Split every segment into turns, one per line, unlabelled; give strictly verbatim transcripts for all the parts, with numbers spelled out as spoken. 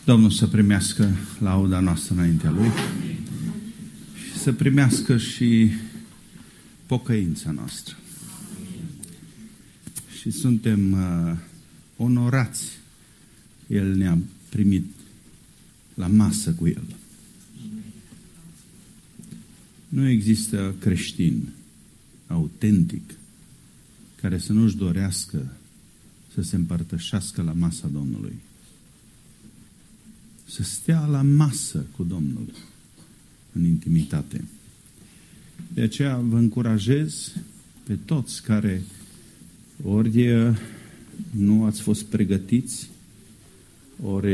Domnul să primească lauda noastră înaintea Lui și să primească și pocăința noastră. Și suntem uh, onorați. El ne-a primit la masă cu El. Nu există creștin autentic care să nu-și dorească să se împărtășească la masa Domnului. Să stea la masă cu Domnul în intimitate. De aceea vă încurajez pe toți care ori nu ați fost pregătiți, ori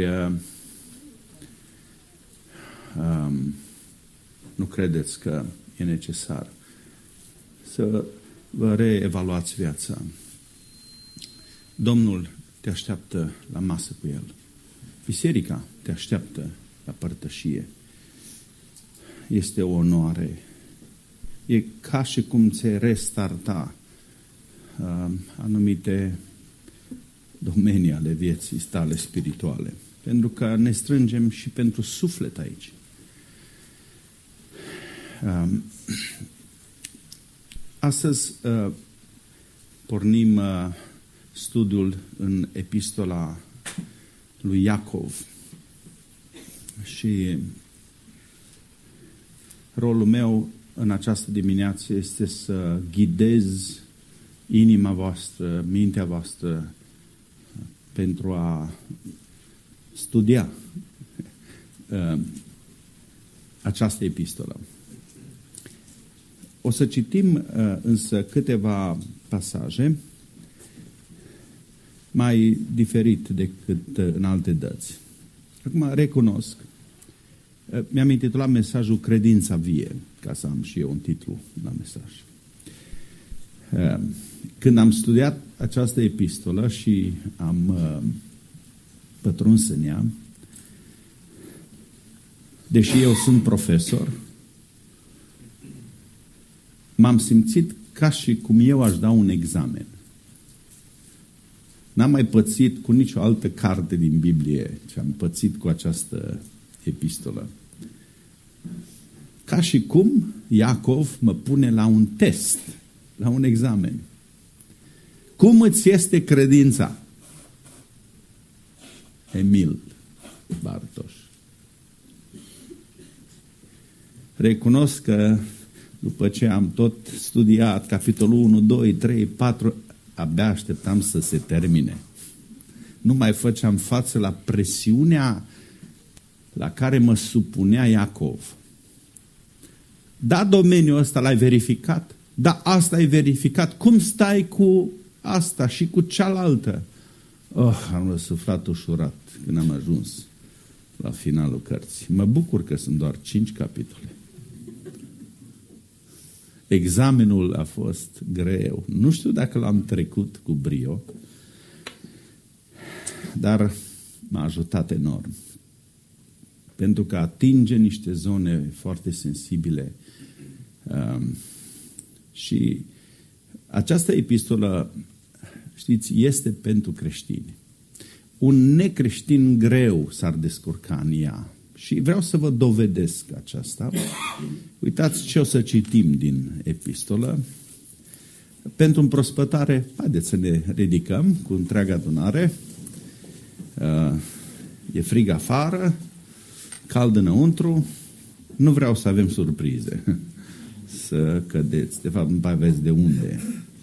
um, nu credeți că e necesar să vă reevaluați viața. Domnul te așteaptă la masă cu El. Biserica te așteaptă la părtășie. Este o onoare. E ca și cum ți-ai restarta uh, anumite domenii ale vieții tale spirituale. Pentru că ne strângem și pentru suflet aici. Uh, astăzi uh, pornim uh, studiul în epistola lui Iacov. Și rolul meu în această dimineață este să ghidez inima voastră, mintea voastră pentru a studia uh, această epistolă. O să citim uh, însă câteva pasaje mai diferit decât în alte dăți. Acum recunosc, mi-am intitulat mesajul Credința vie, ca să am și eu un titlu la mesaj. Când am studiat această epistolă și am pătruns în ea, deși eu sunt profesor, m-am simțit ca și cum eu aș da un examen. N-am mai pățit cu nicio altă carte din Biblie ce am pățit cu această epistolă. Ca și cum Iacov mă pune la un test, la un examen. Cum îți este credința? Emil Bartoș. Recunosc că după ce am tot studiat capitolul unu, doi, trei, patru, abia așteptam să se termine. Nu mai făceam față la presiunea la care mă supunea Iacov. Da, domeniul ăsta l-ai verificat? Da, asta ai verificat. Cum stai cu asta și cu cealaltă? Oh, am răsuflat ușurat când am ajuns la finalul cărții. Mă bucur că sunt doar cinci capitole. Examenul a fost greu. Nu știu dacă l-am trecut cu brio, dar m-a ajutat enorm. Pentru că atinge niște zone foarte sensibile. Um, și această epistolă, știți, este pentru creștini. Un necreștin greu s-ar descurca în ea. Și vreau să vă dovedesc aceasta. Uitați ce o să citim din epistolă. Pentru împrospătare, haideți să ne ridicăm cu întreaga adunare. E frig afară, cald înăuntru. Nu vreau să avem surprize. Să cădeți. De fapt, nu mai aveți de unde.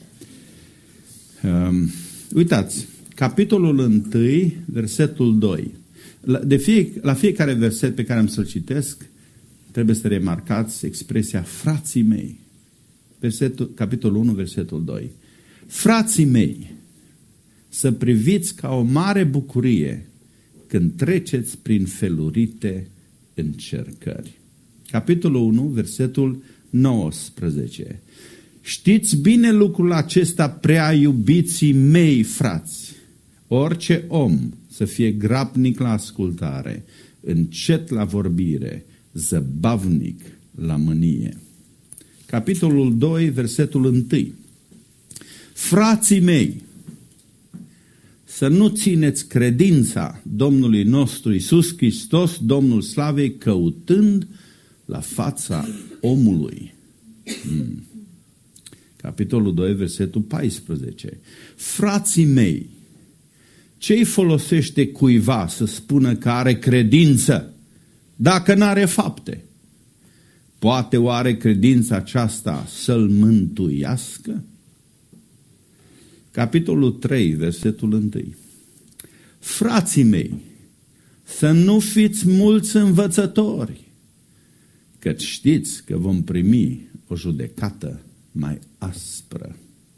Uitați, capitolul unu, versetul doi. De fie, la fiecare verset pe care am să-l citesc, trebuie să remarcați expresia frații mei. Versetul, capitolul unu, versetul doi. Frații mei, să priviți ca o mare bucurie când treceți prin felurite încercări. Capitolul unu, versetul nouăsprezece. Știți bine lucrul acesta, prea iubiții mei, frați. Orice om să fie grabnic la ascultare, încet la vorbire, zăbavnic la mânie. Capitolul doi, versetul unu. Frații mei, să nu țineți credința Domnului nostru Iisus Hristos, Domnul Slavei, căutând la fața omului. Hmm. Capitolul doi, versetul paisprezece. Frații mei, ce-i folosește cuiva să spună că are credință dacă n-are fapte? Poate oare credința aceasta să-l mântuiască? Capitolul trei, versetul unu. Frații mei, să nu fiți mulți învățători, căci știți că vom primi o judecată mai aspră.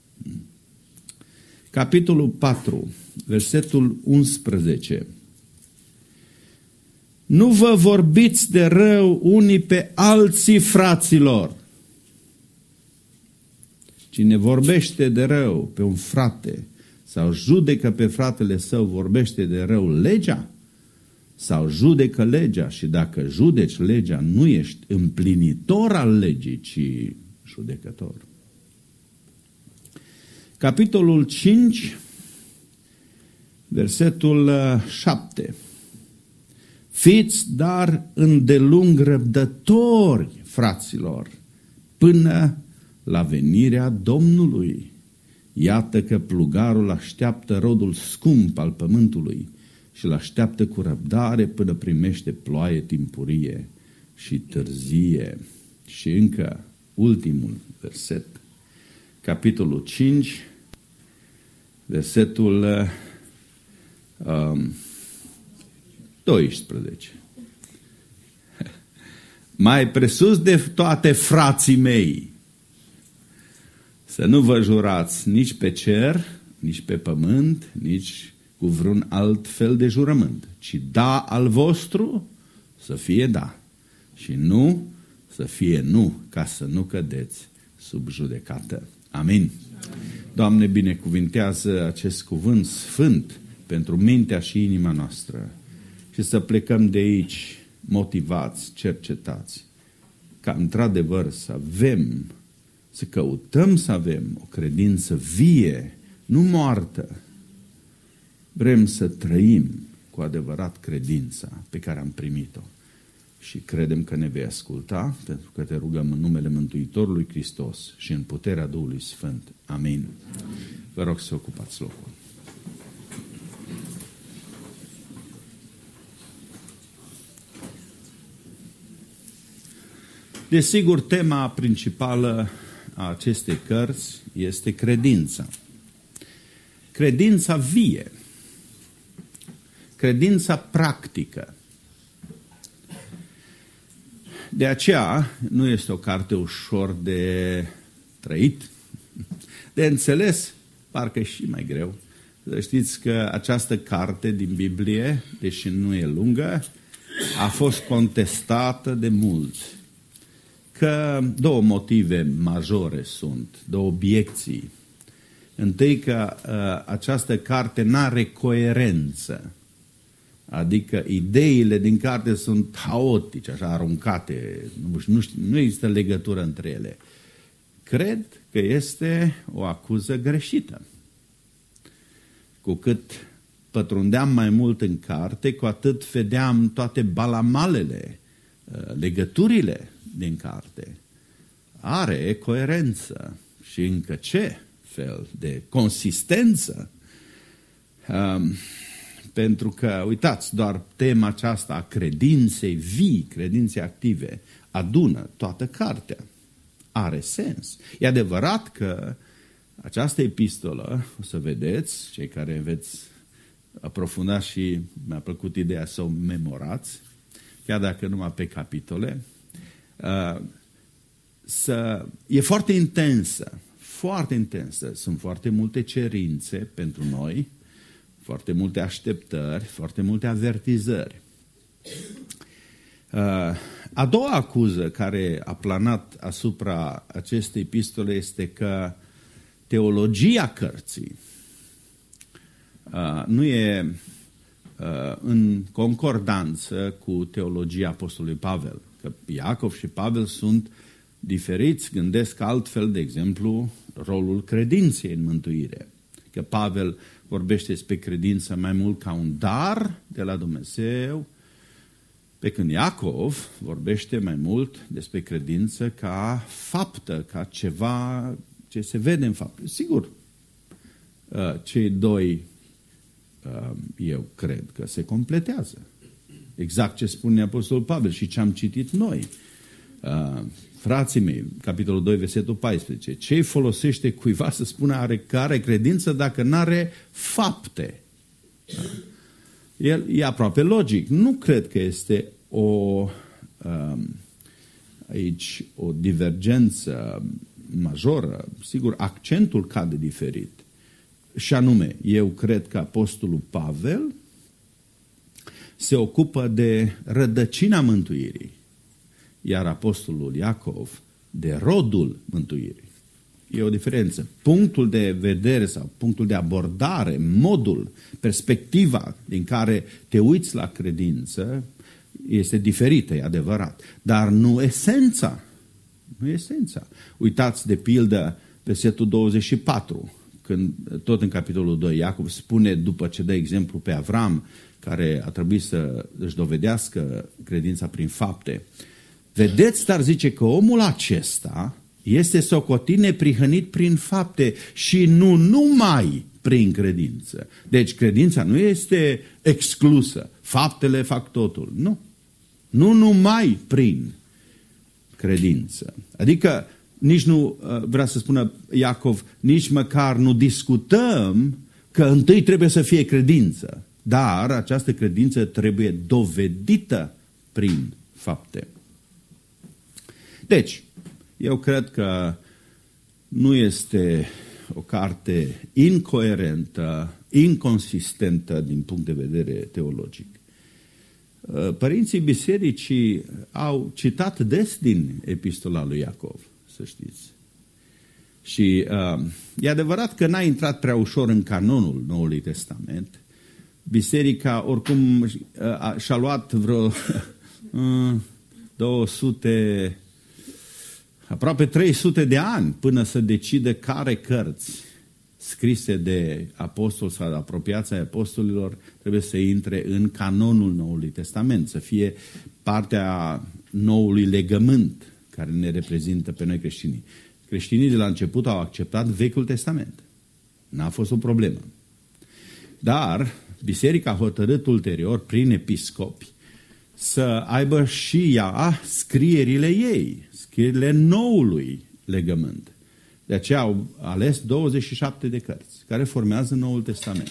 Capitolul patru, versetul unsprezece. Nu vă vorbiți de rău unii pe alții, fraților. Cine vorbește de rău pe un frate sau judecă pe fratele său, vorbește de rău legea sau judecă legea, și dacă judeci legea, nu ești împlinitor al legii, ci judecător. Capitolul cinci, versetul șapte. Fiți dar îndelung răbdători, fraților, până la venirea Domnului. Iată că plugarul așteaptă rodul scump al pământului și îl așteaptă cu răbdare până primește ploaie timpurie și târzie. Și încă ultimul verset, capitolul cinci, versetul um, doisprezece. Mai presus de toate, frații mei, să nu vă jurați nici pe cer, nici pe pământ, nici cu vreun alt fel de jurământ, ci da al vostru să fie da și nu să fie nu, ca să nu cădeți sub judecată. Amin. Amin. Doamne, binecuvintează acest cuvânt sfânt pentru mintea și inima noastră și să plecăm de aici motivați, cercetați, ca într-adevăr să avem, să căutăm să avem o credință vie, nu moartă. Vrem să trăim cu adevărat credința pe care am primit-o și credem că ne vei asculta, pentru că te rugăm în numele Mântuitorului Hristos și în puterea Duhului Sfânt. Amin. Vă rog să ocupați locul. Desigur, tema principală a acestei cărți este credința. Credința vie. Credința practică. De aceea nu este o carte ușor de trăit, de înțeles, parcă și mai greu. Să știți că această carte din Biblie, deși nu e lungă, a fost contestată de mulți. Că două motive majore sunt, două obiecții. Întâi că uh, această carte n-are coerență, adică ideile din carte sunt haotice, așa aruncate, nu, nu, nu există legătură între ele. Cred că este o acuză greșită. Cu cât pătrundeam mai mult în carte, cu atât vedeam toate balamalele, legăturile din carte. Are coerență și încă ce fel de consistență. Um, pentru că, uitați, doar tema aceasta a credinței vii, credinței active, adună toată cartea. Are sens. E adevărat că această epistolă, o să vedeți, cei care veți aprofunda și mi-a plăcut ideea să o memorați, chiar dacă numai pe capitole, uh, să, e foarte intensă, foarte intensă. Sunt foarte multe cerințe pentru noi, foarte multe așteptări, foarte multe avertizări. Uh, a doua acuză care a planat asupra acestei epistole este că teologia cărții uh, nu e uh, în concordanță cu teologia apostolului Pavel. Că Iacov și Pavel sunt diferiți, gândesc altfel, de exemplu, rolul credinței în mântuire. Că Pavel vorbește despre credință mai mult ca un dar de la Dumnezeu, pe când Iacov vorbește mai mult despre credință ca faptă, ca ceva ce se vede în fapte. Sigur, cei doi, eu cred că se completează. Exact ce spune Apostolul Pavel și ce am citit noi. Frații mei, capitolul doi, versetul paisprezece, ce folosește cuiva să spună are, că are credință dacă nu are fapte? El e aproape logic. Nu cred că este o, aici o divergență majoră. Sigur, accentul cade diferit. Și anume, eu cred că Apostolul Pavel se ocupă de rădăcina mântuirii, iar Apostolul Iacov de rodul mântuirii. E o diferență. Punctul de vedere sau punctul de abordare, modul, perspectiva din care te uiți la credință este diferită, e adevărat. Dar nu esența. Nu esența. Uitați de pildă versetul douăzeci și patru, când tot în capitolul doi Iacov spune, după ce dă exemplu pe Avram, care a trebuit să își dovedească credința prin fapte. Vedeți, dar zice că omul acesta este socotit neprihănit prin fapte și nu numai prin credință. Deci credința nu este exclusă. Faptele fac totul. Nu. Nu numai prin credință. Adică nici nu, vrea să spună Iacov, nici măcar nu discutăm că întâi trebuie să fie credință. Dar această credință trebuie dovedită prin fapte. Deci, eu cred că nu este o carte incoerentă, inconsistentă din punct de vedere teologic. Părinții bisericii au citat des din epistola lui Iacov, să știți. Și uh, e adevărat că n-a intrat prea ușor în canonul Noului Testament. Biserica oricum uh, și-a luat vreo uh, două sute, aproape trei sute de ani până să decide care cărți scrise de apostoli sau de apropiați ai apostolilor trebuie să intre în canonul Noului Testament, să fie partea noului legământ care ne reprezintă pe noi creștinii. Creștinii de la început au acceptat Vechiul Testament. N-a fost o problemă. Dar biserica a hotărât ulterior, prin episcopi, să aibă și ea scrierile ei, scrierile noului legământ. De aceea au ales douăzeci și șapte de cărți, care formează Noul Testament.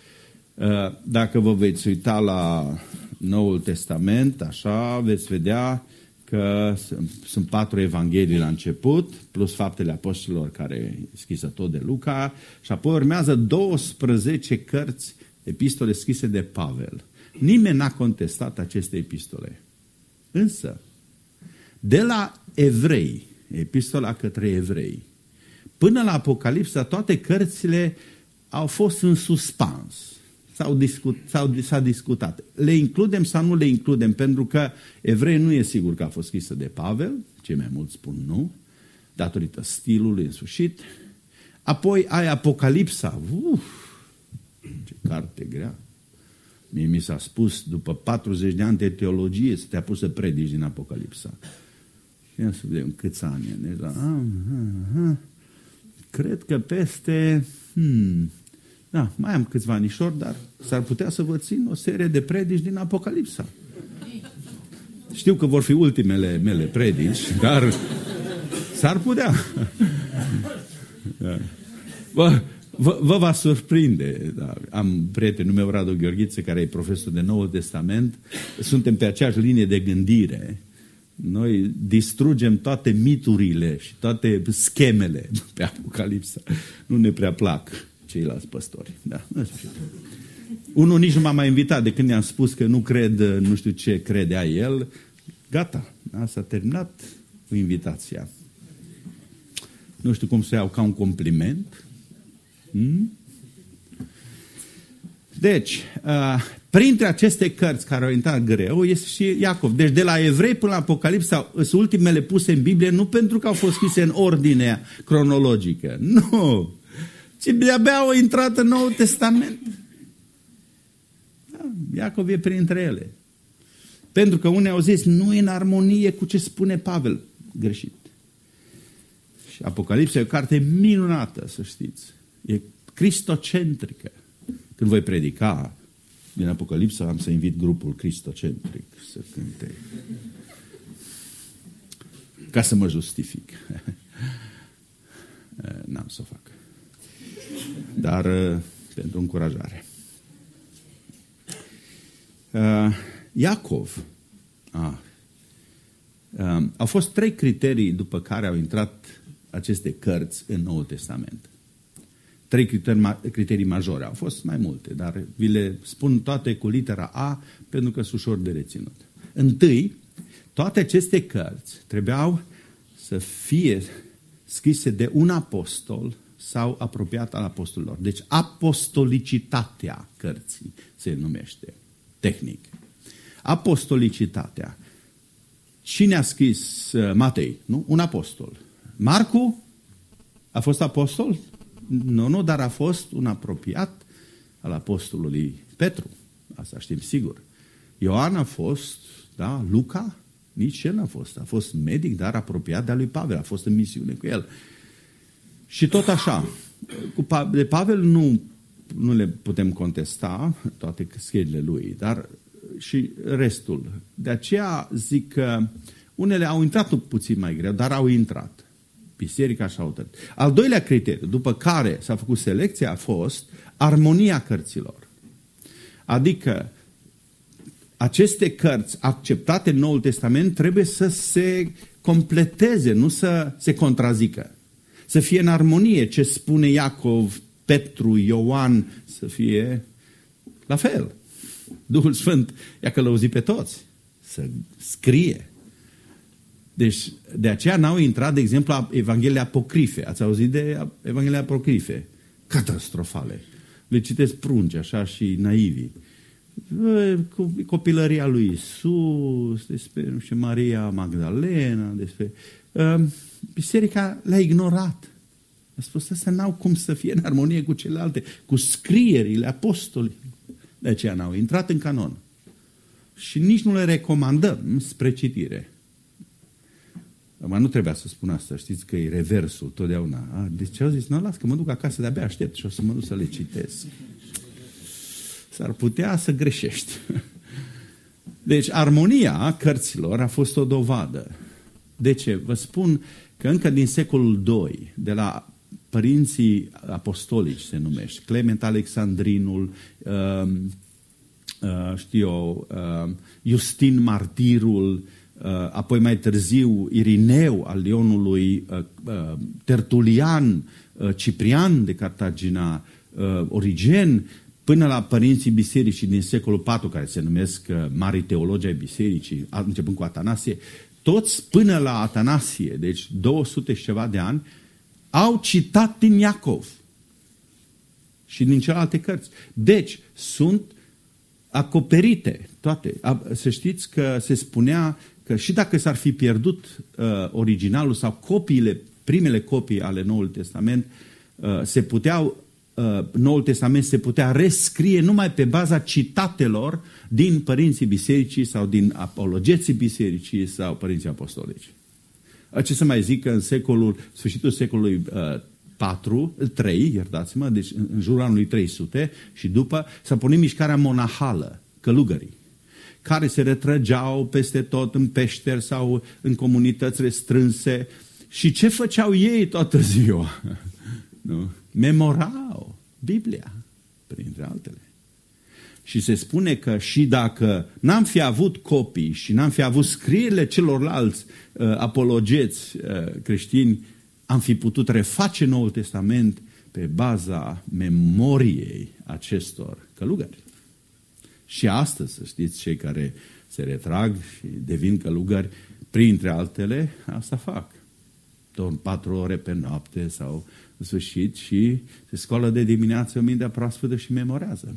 Dacă vă veți uita la Noul Testament, așa veți vedea că sunt patru evanghelii la început, plus Faptele Apostolilor, care e scrisă tot de Luca, și apoi urmează douăsprezece cărți, epistole scrise de Pavel. Nimeni n-a contestat aceste epistole. Însă, de la Evrei, epistola către Evrei, până la Apocalipsa, toate cărțile au fost în suspans. S-au discut, s-au, s-a discutat. Le includem sau nu le includem? Pentru că Evrei nu e sigur că a fost scrisă de Pavel, cei mai mulți spun nu, datorită stilului însușit. Apoi ai Apocalipsa. Uf, ce carte grea. Mie mi s-a spus, după patruzeci de ani de teologie, să te-a pus să predici din Apocalipsa. Și să vedem câți ani. Deci, ah, ah, ah. Cred că peste... Hmm, da, mai am câțiva anișori, dar s-ar putea să vă țin o serie de predici din Apocalipsa. Știu că vor fi ultimele mele predici, dar s-ar putea. Da. Vă, vă, vă va surprinde. Da. Am prietenul meu, Radu Gheorghiță, care e profesor de Noul Testament. Suntem pe aceeași linie de gândire. Noi distrugem toate miturile și toate schemele pe Apocalipsa. Nu ne prea plac ceilalți păstori. Da, nu știu. Unul nici nu m-a mai invitat de când i-am spus că nu cred, nu știu ce credea el. Gata, da, s-a terminat cu invitația. Nu știu cum să iau ca un compliment. Hmm? Deci, uh, printre aceste cărți care au intrat greu este și Iacov. Deci de la Evrei până la Apocalipsa sunt ultimele puse în Biblie nu pentru că au fost scrise în ordine cronologică. Nu! Și de-abia au intrat în Noul Testament. Da, Iacov e printre ele. Pentru că unii au zis, nu e în armonie cu ce spune Pavel. Greșit. Și Apocalipsa e o carte minunată, să știți. E cristocentrică. Când voi predica din Apocalipsa, am să invit grupul cristocentric să cânte. Ca să mă justific. N-am să o fac. Dar pentru încurajare. Iacov. Ah. Au fost trei criterii după care au intrat aceste cărți în Noul Testament. Trei criterii, criterii majore. Au fost mai multe, dar vi le spun toate cu litera A pentru că sunt ușor de reținut. Întâi, toate aceste cărți trebuiau să fie scrise de un apostol sau apropiat al apostolilor. Deci apostolicitatea cărții se numește tehnic. Apostolicitatea. Cine a scris Matei? Nu? Un apostol. Marcu a fost apostol? Nu, nu, dar a fost un apropiat al apostolului Petru. Asta știm sigur. Ioan a fost, da, Luca, nici el n-a fost. A fost medic, dar apropiat de-a lui Pavel. A fost în misiune cu el. Și tot așa. Cu pa- de Pavel nu, nu le putem contesta, toate scrierile lui, dar și restul. De aceea zic că unele au intrat puțin mai greu, dar au intrat. Biserica și autorit. Al doilea criteriu, după care s-a făcut selecția, a fost armonia cărților. Adică aceste cărți acceptate în Noul Testament trebuie să se completeze, nu să se contrazică. Să fie în armonie ce spune Iacov, Petru, Ioan, să fie la fel. Duhul Sfânt i-a călăuzit pe toți să scrie. Deci, de aceea n-au intrat, de exemplu, Evangheliile apocrife. Ați auzit de Evangheliile apocrife? Catastrofale. Le citesc prunci, așa, și naivii. Copilăria lui Iisus, despre, nu știu, Maria Magdalena, despre... Uh, biserica le-a ignorat. A spus, astea n-au cum să fie în armonie cu celelalte, cu scrierile apostolii. De aceea n-au intrat în canon. Și nici nu le recomandăm spre citire. Dar nu trebuia să spun asta, știți că e reversul totdeauna. A, deci ce au zis? Nu, las că mă duc acasă, de-abia aștept și o să mă duc să le citesc. S-ar putea să greșești. Deci armonia cărților a fost o dovadă. De ce? Vă spun că încă din secolul doi, de la părinții apostolici se numește, Clement Alexandrinul, uh, uh, știu eu, uh, Justin Martirul, uh, apoi mai târziu Irineu al Lionului, uh, uh, Tertulian, uh, Ciprian de Cartagina, uh, Origen, până la părinții bisericii din secolul patru, care se numesc uh, mari teologi ai bisericii, începând cu Atanasie, toți până la Atanasie, deci două sute și ceva de ani, au citat din Iacov și din celelalte cărți. Deci, sunt acoperite toate. Să știți că se spunea că și dacă s-ar fi pierdut uh, originalul sau copiile, primele copii ale Noului Testament, uh, se puteau, uh, Noul Testament se putea rescrie numai pe baza citatelor din părinții bisericii sau din apologeții bisericii sau părinții apostolici. Ce să mai zic că în secolul, sfârșitul secolului uh, patru, trei, iertați-mă, deci în, în jurul anului trei sute și după, s-a pornit mișcarea monahală, călugării, care se retrăgeau peste tot în peșteri sau în comunități restrânse. Și ce făceau ei toată ziua? Nu? Memorau Biblia, printre altele. Și se spune că și dacă n-am fi avut copii și n-am fi avut scrierile celorlalți uh, apologeți uh, creștini, am fi putut reface Noul Testament pe baza memoriei acestor călugări. Și astăzi, să știți, cei care se retrag și devin călugări, printre altele, asta fac. Dorm patru ore pe noapte sau în sfârșit și se scoală de dimineață mintea proaspătă și memorează.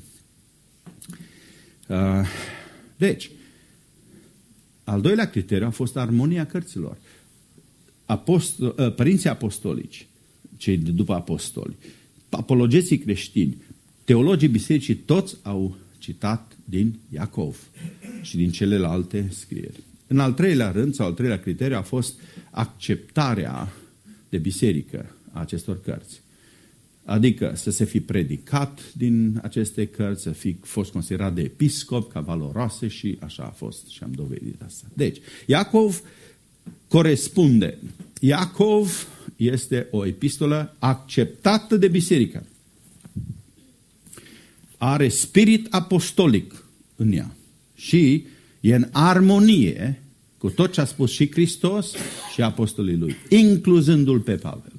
Deci, al doilea criteriu a fost armonia cărților. Apostol, părinții apostolici, cei de după apostoli, apologeții creștini, teologii bisericii, toți au citat din Iacov și din celelalte scrieri. În al treilea rând, sau al treilea criteriu, a fost acceptarea de biserică a acestor cărți. Adică să se fi predicat din aceste cărți, să fi fost considerat de episcop ca valoroase și așa a fost și am dovedit asta. Deci, Iacov corespunde. Iacov este o epistolă acceptată de biserică. Are spirit apostolic în ea și e în armonie cu tot ce a spus și Hristos și apostolii lui, incluzându-l pe Pavel.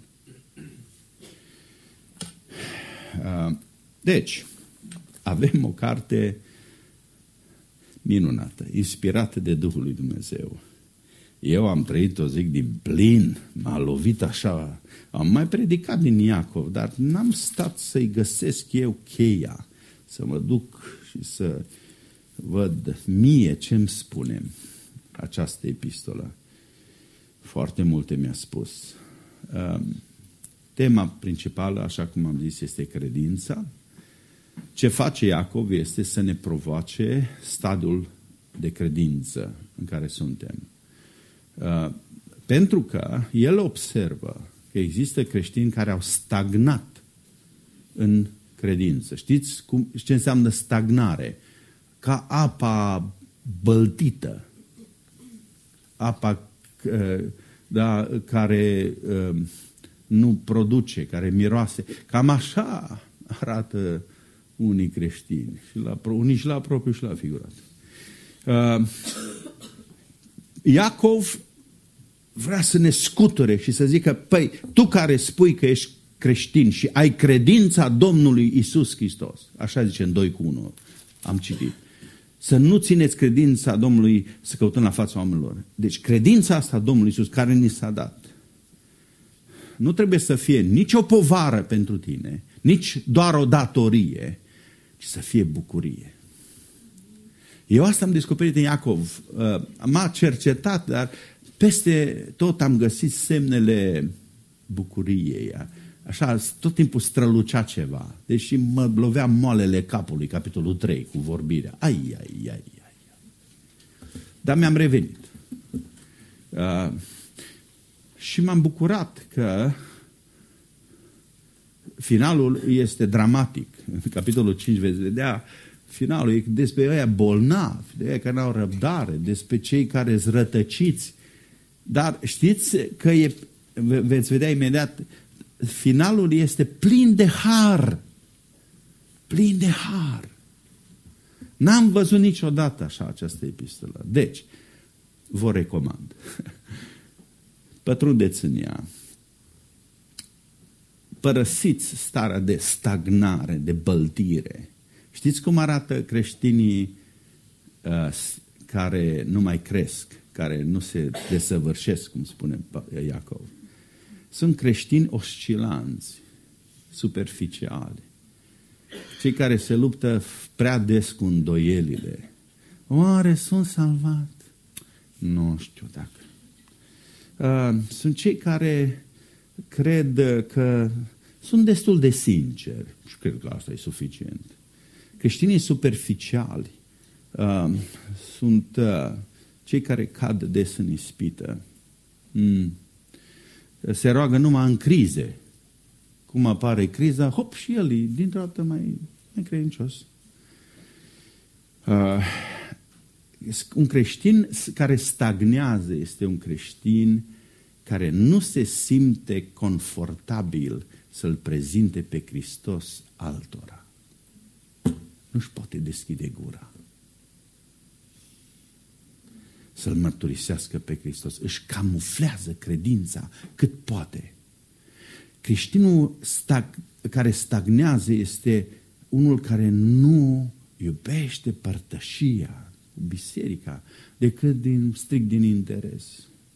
Deci, avem o carte minunată, inspirată de Duhul lui Dumnezeu. Eu am trăit-o, zic, din plin, m-a lovit așa, am mai predicat din Iacov, dar n-am stat să-i găsesc eu cheia, să mă duc și să văd mie ce-mi spune această epistolă. Foarte multe mi-a spus. Tema principală, așa cum am zis, este credința. Ce face Iacov este să ne provoace stadiul de credință în care suntem. Pentru că el observă că există creștini care au stagnat în credință. Știți cum, ce înseamnă stagnare? Ca apa băltită, apa da, care nu produce, care miroase. Cam așa arată unii creștini, și la, unii și la propriu și la figurat. Uh, Iacov vrea să ne scuture și să zică, păi, tu care spui că ești creștin și ai credința Domnului Iisus Hristos, așa zice în doi cu unu, am citit, să nu țineți credința Domnului să căutăm la fața oamenilor. Deci credința asta Domnului Iisus care ni s-a dat, nu trebuie să fie nici o povară pentru tine, nici doar o datorie, ci să fie bucurie. Eu asta am descoperit în Iacov. M-a cercetat, dar peste tot am găsit semnele bucuriei. Așa, tot timpul strălucea ceva. Deși mă lovea moalele capului, capitolul trei, cu vorbirea. Ai, ai, ai, ai. Dar mi-am revenit. Uh, și m-am bucurat că finalul este dramatic. În capitolul cinci veți vedea, finalul e despre ăia bolnavi, de ăia care n-au răbdare, despre cei care sunt rătăciți. Dar știți că e, veți vedea imediat, finalul este plin de har. Plin de har. N-am văzut niciodată așa această epistolă. Deci, vă recomand. Pătrundeți în ea. Părăsiți starea de stagnare, de băltire. Știți cum arată creștinii uh, care nu mai cresc, care nu se desăvârșesc, cum spune Iacov? Sunt creștini oscilanți, superficiali. Cei care se luptă prea des cu îndoielile. Oare sunt salvat? Nu știu dacă. Uh, sunt cei care cred că sunt destul de sinceri și cred că asta e suficient. Creștinii superficiali uh, sunt uh, cei care cad des în ispită. Mm. Se roagă numai în crize. Cum apare criza, hop, și el e dintr-o dată mai, mai credincios. Uh, un creștin care stagnează este un creștin care nu se simte confortabil să-L prezinte pe Hristos altora. Nu-și poate deschide gura să-L mărturisească pe Hristos. Își camuflează credința cât poate. Creștinul stag, care stagnează este unul care nu iubește părtășia cu biserica decât din, strict din interes.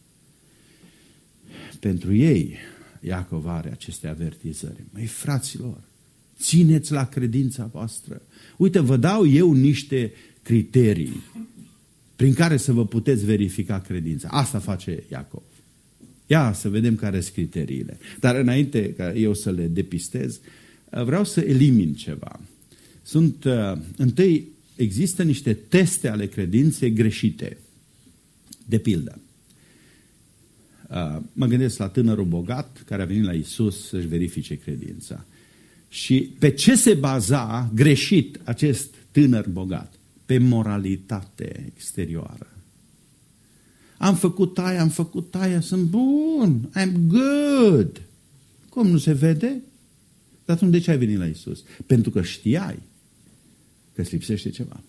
Pentru ei, Iacov are aceste avertizări. Măi, fraților, țineți la credința voastră. Uite, vă dau eu niște criterii prin care să vă puteți verifica credința. Asta face Iacov. Ia să vedem care sunt criteriile. Dar înainte ca eu să le depistez, vreau să elimin ceva. Sunt, uh, întâi, există niște teste ale credinței greșite. De pildă, uh, mă gândesc la tânărul bogat care a venit la Iisus să-și verifice credința. Și pe ce se baza greșit acest tânăr bogat? Pe moralitate exterioară. Am făcut aia, am făcut aia, sunt bun, I'm good. Cum nu se vede? Dar atunci de ce ai venit la Iisus? Pentru că știai că îți lipsește ceva.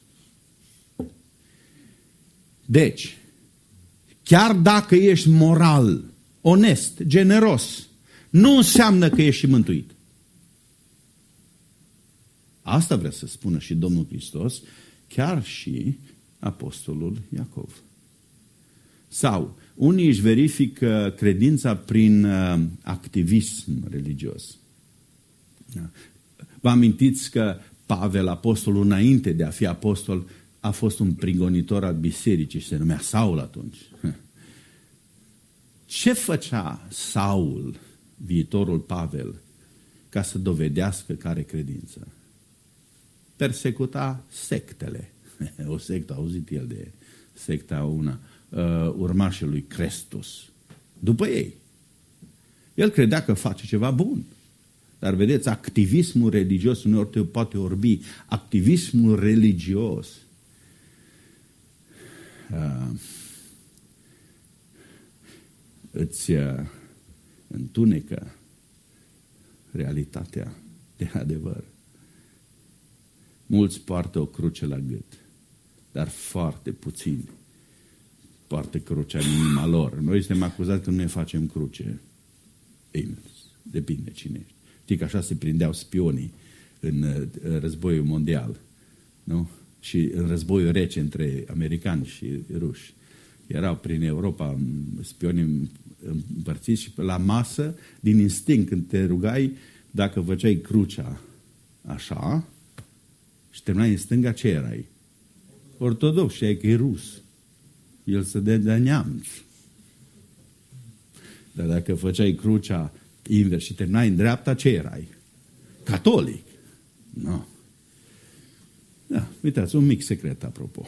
Deci, chiar dacă ești moral, onest, generos, nu înseamnă că ești și mântuit. Asta vrea să spună și Domnul Hristos, chiar și apostolul Iacov. Sau, unii își verifică credința prin uh, activism religios. Vă amintiți că Pavel, apostolul înainte de a fi apostol, a fost un prigonitor al bisericii și se numea Saul atunci. Ce făcea Saul, viitorul Pavel, ca să dovedească că are credință? Persecuta sectele. O sectă, a auzit el de secta una, uh, urmașului Crestus. După ei. El credea că face ceva bun. Dar vedeți, activismul religios uneori te poate orbi. Activismul religios uh, îți uh, întunecă realitatea de adevăr. Mulți poartă o cruce la gât, dar foarte puțini poartă crucea în inima lor. Noi suntem acuzați că nu ne facem cruce. Invers. Depinde cine ești. Știi că așa se prindeau spionii în războiul mondial, nu? Și în războiul rece între americani și ruși. Erau prin Europa spionii împărțiți și la masă, din instinct, când te rugai, dacă făceai crucea așa și terminai în stânga, ce erai? Ortodox, și ai că e rus. El se dă de neamț. Dar dacă făceai crucea invers și terminai în dreapta, ce erai? Catolic. Nu. No. Da, uitați, un mic secret apropo.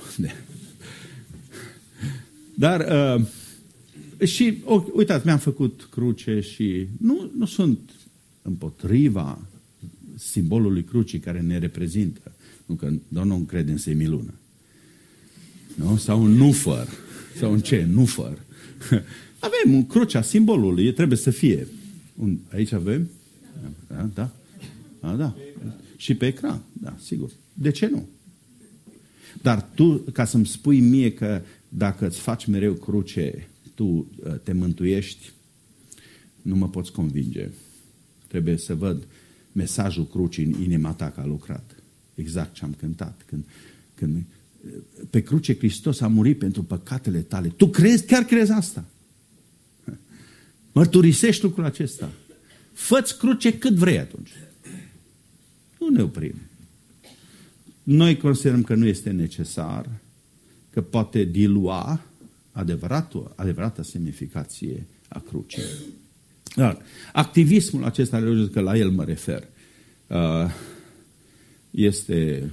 Dar, uh, și, oh, uitați, mi-am făcut cruce și nu, nu sunt împotriva simbolului crucii care ne reprezintă. Nu că doar nu cred în semilună. Nu? Sau un nufăr. Sau un ce? Nufăr. Avem un crucea simbolului, trebuie să fie. Un, aici avem? Da, da. A, da. Și pe ecran, da, sigur. De ce nu? Dar tu, ca să-mi spui mie că dacă îți faci mereu cruce, tu te mântuiești, nu mă poți convinge. Trebuie să văd mesajul crucii în inima ta că a lucrat. Exact ce am cântat. Când, când pe cruce Hristos a murit pentru păcatele tale. Tu crezi, chiar crezi asta? Mărturisești lucrul acesta. Fă-ți cruce cât vrei atunci. Nu ne oprim. Noi considerăm că nu este necesar, că poate dilua adevăratul, adevărata semnificație a crucii. Dar activismul acesta religios, că la el mă refer, este,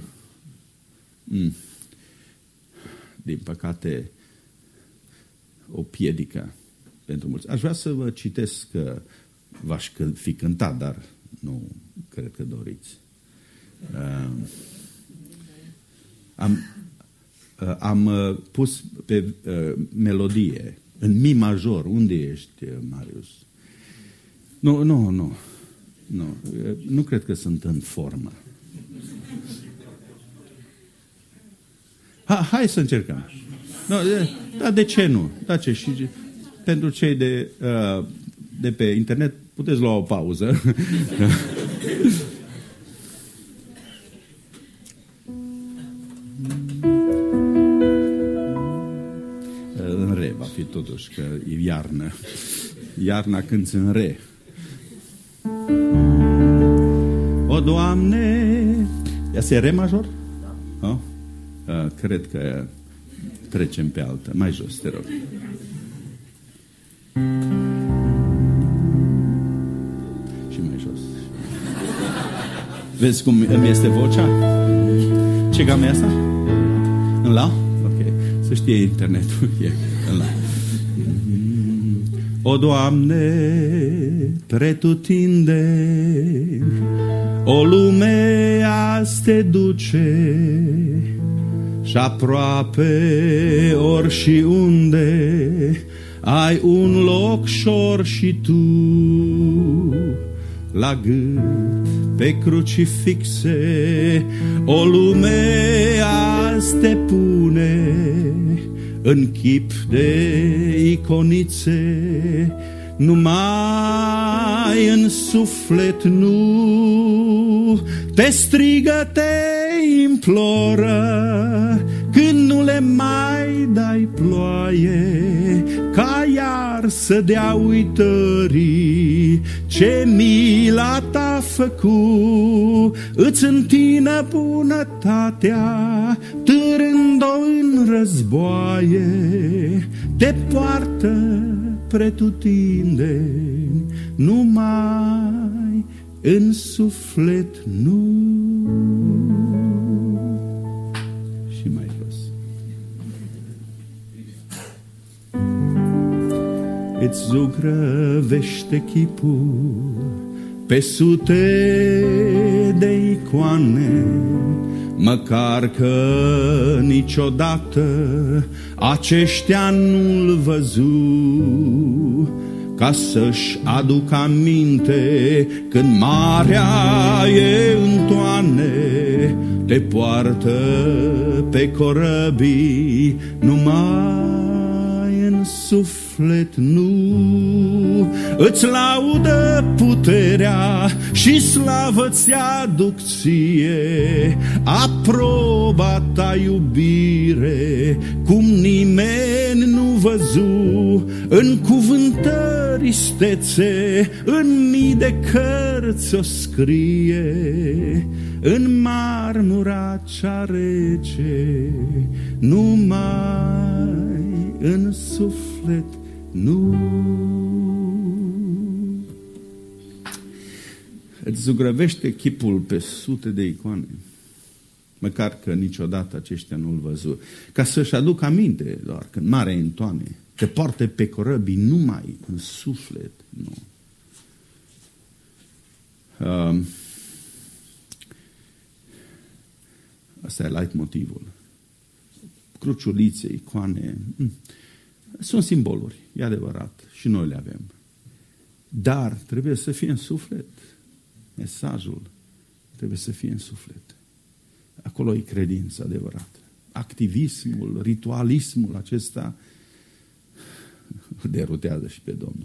din păcate, o piedică pentru mulți. Aș vrea să vă citesc, că v-aș fi cântat, dar nu cred că doriți. Uh, am, uh, am uh, pus pe uh, melodie, în mi major. Unde ești, Marius? Nu, nu, nu. Nu, uh, nu cred că sunt în formă. Ha, hai să încercăm. No, da, de ce nu? Da, ce? Și pentru cei de, uh, de pe internet puteți lua o pauză. În re va fi totuși, că e iarnă. Iarna cânți în re. O, Doamne! Ia să e re major? Oh? Uh, cred că trecem pe altă. Mai jos, te rog. Și mai jos. Vezi cum îmi este vocea? Ce gamă e asta? În la? Ok. Să știe internetul. E în la. O, Doamne, pretutindeni, o lume azi te duce și aproape ori și unde ai un locșor și tu la gât pe crucifixe. O lume azi te pune în chip de iconițe, numai în suflet nu te strigă, te imploră, când nu le mai dai ploaie, ca iar să dea uitării ce mila t-a făcut. Îți întină bunătatea, târând-o în războaie, te poartă pretutindeni, numai în suflet nu. Și mai jos. Îți zugrăvește chipul pe sute de icoane, măcar că niciodată aceștia nu-l văzu, ca să-și aduc aminte când marea e în toane, te poartă pe corăbii, numai în suflet nu. Îți laudă puterea și slavă ți aduc ție, aproba ta iubire, cum nimeni nu văzu, în cuvântări istețe, în mii de cărți o scrie, în marmura cea rece, numai în suflet nu. Îți zugrăvește chipul pe sute de icoane, măcar că niciodată aceștia nu-l văzu, ca să-și aduc aminte doar când mare întoane, te poartă pe corăbii, numai în suflet nu. Um, asta e leitmotivul. Cruciulițe, icoane, sunt simboluri, e adevărat, și noi le avem. Dar trebuie să fie în suflet. Mesajul trebuie să fie în suflet. Acolo e credința adevărată. Activismul, ritualismul acesta derutează și pe Domnul.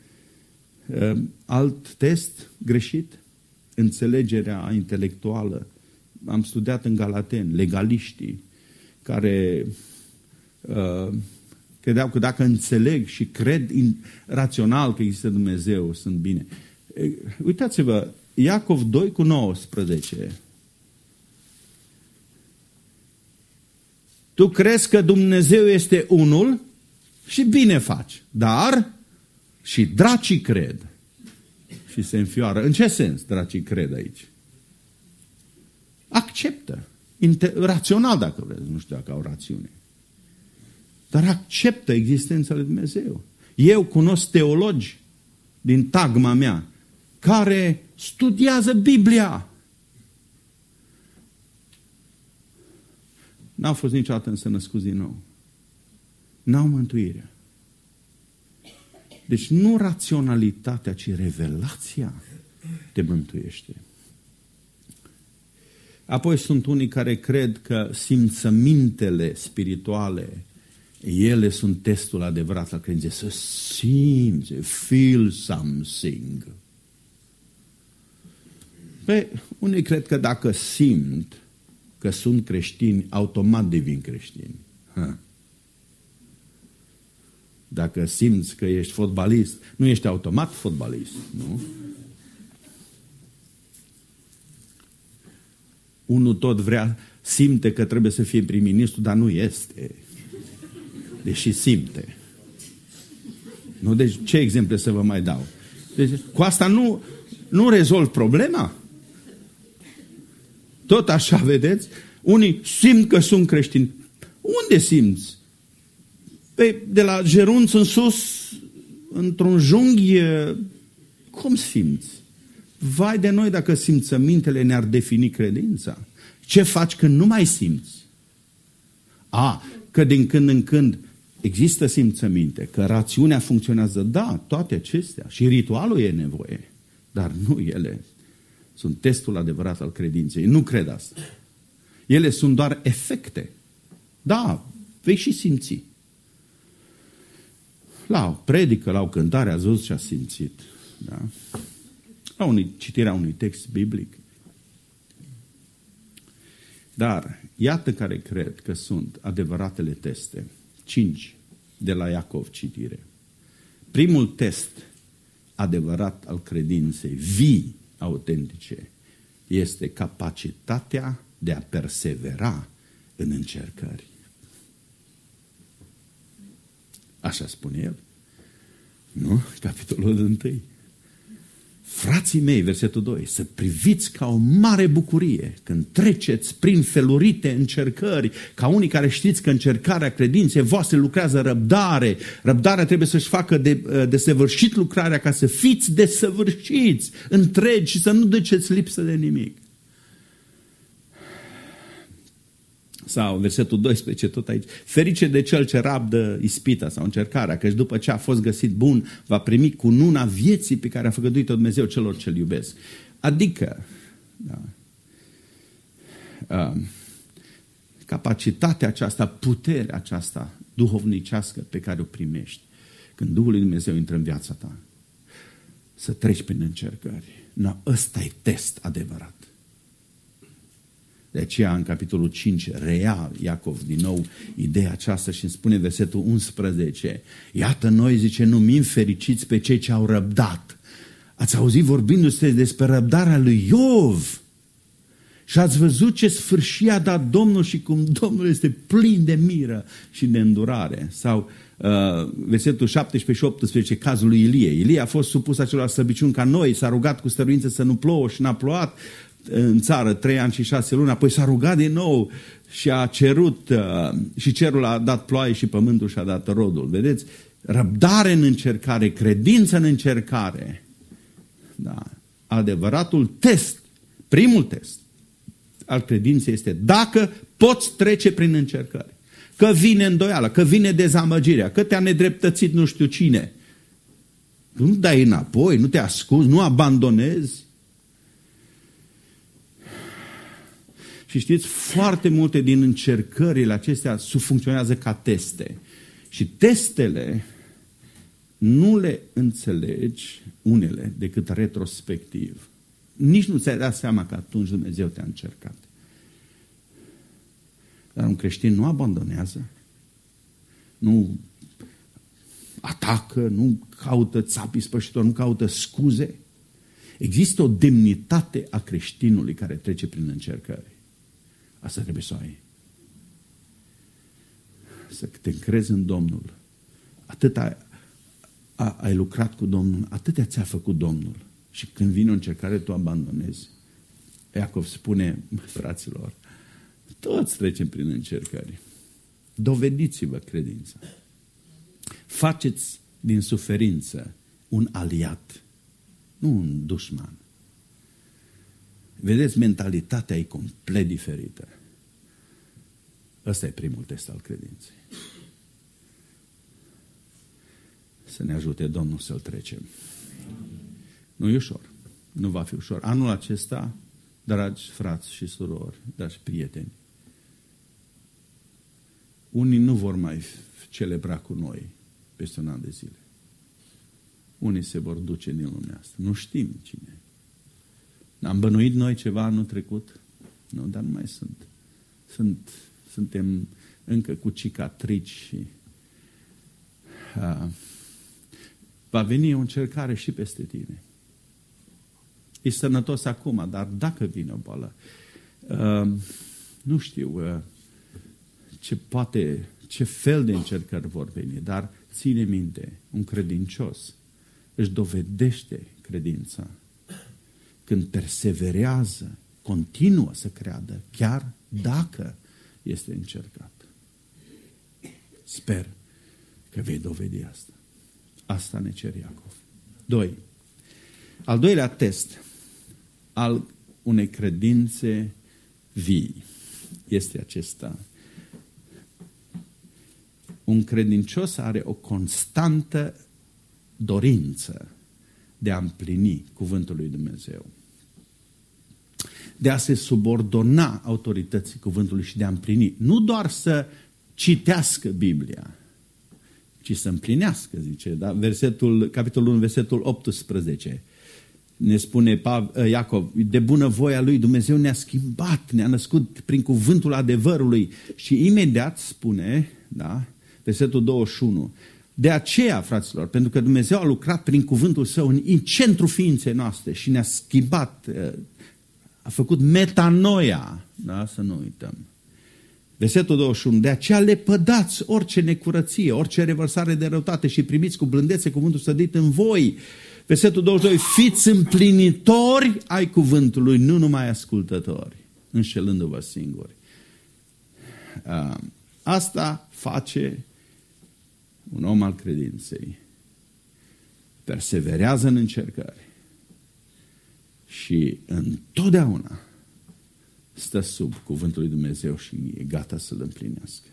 Alt test greșit, înțelegerea intelectuală. Am studiat în Galateni, legaliștii, care uh, credeau că dacă înțeleg și cred in, rațional că există Dumnezeu, sunt bine. E, uitați-vă, Iacov doi cu nouăsprezece. Tu crezi că Dumnezeu este unul și bine faci, dar și dracii cred și se înfioară. În ce sens dracii cred aici? Acceptă. Rațional, dacă vreți, nu știu dacă au rațiune. Dar acceptă existența lui Dumnezeu. Eu cunosc teologi din tagma mea care studiază Biblia. N-au fost niciodată însă născuți din nou. N-au mântuirea. Deci nu raționalitatea, ci revelația te mântuiește. Apoi sunt unii care cred că simțămintele spirituale, ele sunt testul adevărat al credinței. Să simți, feel something. Păi, unii cred că dacă simt că sunt creștini, automat devin creștini. Ha. Dacă simți că ești fotbalist, nu ești automat fotbalist, nu? Unul tot vrea, simte că trebuie să fie prim-ministru, dar nu este. Deși simte. Nu? Deci ce exemple să vă mai dau? Deci, cu asta nu, nu rezolv problema. tot așa, vedeți? Unii simt că sunt creștini. Unde simți? Păi, de la gerunți în sus, într-un junghi, cum simți? Vai de noi dacă simțămintele ne-ar defini credința. Ce faci când nu mai simți? A, că din când în când există simțăminte, că rațiunea funcționează, da, toate acestea. Și ritualul e nevoie, dar nu ele sunt testul adevărat al credinței. Nu cred asta. Ele sunt doar efecte. Da, vei și simți. La o predică, la o cântare, a văzut și a simțit. Da? La unui, citirea unui text biblic. Dar, iată care cred că sunt adevăratele teste. Cinci de la Iacov citire. Primul test adevărat al credinței, vii, autentice, este capacitatea de a persevera în încercări. Așa spune el. Nu? Capitolul unu. Frații mei, versetul doi, să priviți ca o mare bucurie când treceți prin felurite încercări, ca unii care știți că încercarea credinței voastre lucrează răbdare. Răbdarea trebuie să-și facă de, de săvârșit lucrarea ca să fiți desăvârșiți, întregi și să nu duceți lipsă de nimic. Sau versetul doisprezece, tot aici. Ferice de cel ce rabdă ispita sau încercarea, căci după ce a fost găsit bun, va primi cununa vieții pe care a făgăduit-o Dumnezeu celor ce-L iubesc. Adică, da, uh, capacitatea aceasta, puterea aceasta duhovnicească pe care o primești când Duhul lui Dumnezeu intră în viața ta, să treci prin încercări. No, ăsta e test adevărat. De aceea, în capitolul cinci, reia Iacov din nou ideea aceasta și îmi spune versetul unsprezece. Iată noi, zice, numim fericiți pe cei ce au răbdat. Ați auzit vorbindu-se despre răbdarea lui Iov și ați văzut ce sfârșit a dat Domnul și cum Domnul este plin de miră și de îndurare. Sau uh, versetul șaptesprezece și optsprezece, cazul lui Ilie. Ilie a fost supus acelor slăbiciuni ca noi, s-a rugat cu stăruință să nu plouă și n-a plouat în țară trei ani și șase luni, apoi s-a rugat din nou și a cerut uh, și cerul a dat ploaie și pământul și-a dat rodul. Vedeți? Răbdare în încercare, credință în încercare. Da. Adevăratul test, primul test al credinței este dacă poți trece prin încercări. Că vine îndoială, că vine dezamăgirea, că te-a nedreptățit nu știu cine. Nu dai înapoi, nu te ascunzi, nu abandonezi. Și știți, foarte multe din încercările acestea funcționează ca teste. Și testele nu le înțelegi, unele, decât retrospectiv. Nici nu ți-ai dat seama că atunci Dumnezeu te-a încercat. Dar un creștin nu abandonează, nu atacă, nu caută țapi spășitori, nu caută scuze. Există o demnitate a creștinului care trece prin încercări. Asta trebuie să o ai. Să te încrezi în Domnul. Atât ai, a, ai lucrat cu Domnul, atâtea ți-a făcut Domnul. Și când vine o încercare, tu abandonezi. Iacov spune, fraților, toți trecem prin încercări. Dovediți-vă credința. Faceți din suferință un aliat, nu un dușman. Vedeți, mentalitatea e complet diferită. Ăsta e primul test al credinței. Să ne ajute Domnul să-l trecem. Nu e ușor. Nu va fi ușor. Anul acesta, dragi frați și surori, dragi prieteni, unii nu vor mai celebra cu noi peste un an de zile. Unii se vor duce din lumea asta. Nu știm cine. Am bănuit noi ceva anul trecut? Nu, dar nu mai sunt. sunt suntem încă cu cicatrici și uh, va veni o încercare și peste tine. E sănătos acum, dar dacă vine o boală, uh, nu știu uh, ce poate, ce fel de încercări vor veni, dar ține minte, un credincios își dovedește credința când perseverează continuă să creadă, chiar dacă este încercat. Sper că vei dovedi asta. Asta ne cer Iacov. Doi. Al doilea test al unei credințe vii este acesta. Un credincios are o constantă dorință de a împlini cuvântul lui Dumnezeu. De a se subordona autorității cuvântului și de a împlini. Nu doar să citească Biblia, ci să împlinească, zice, da? Versetul, capitolul unu, versetul optsprezece. Ne spune Iacov, de bunăvoia lui Dumnezeu ne-a schimbat, ne-a născut prin cuvântul adevărului. Și imediat spune, da, versetul douăzeci și unu, de aceea, fraților, pentru că Dumnezeu a lucrat prin cuvântul său în centrul ființei noastre și ne-a schimbat, a făcut metanoia, da, să nu uităm. Versetul douăzeci și unu, de aceea lepădați orice necurăție, orice revărsare de răutate și primiți cu blândețe cuvântul sădit în voi. Versetul douăzeci și doi, fiți împlinitori ai cuvântului, nu numai ascultători, înșelându-vă singuri. Asta face un om al credinței. Perseverează în încercări și întotdeauna stă sub cuvântul lui Dumnezeu și e gata să-l împlinească.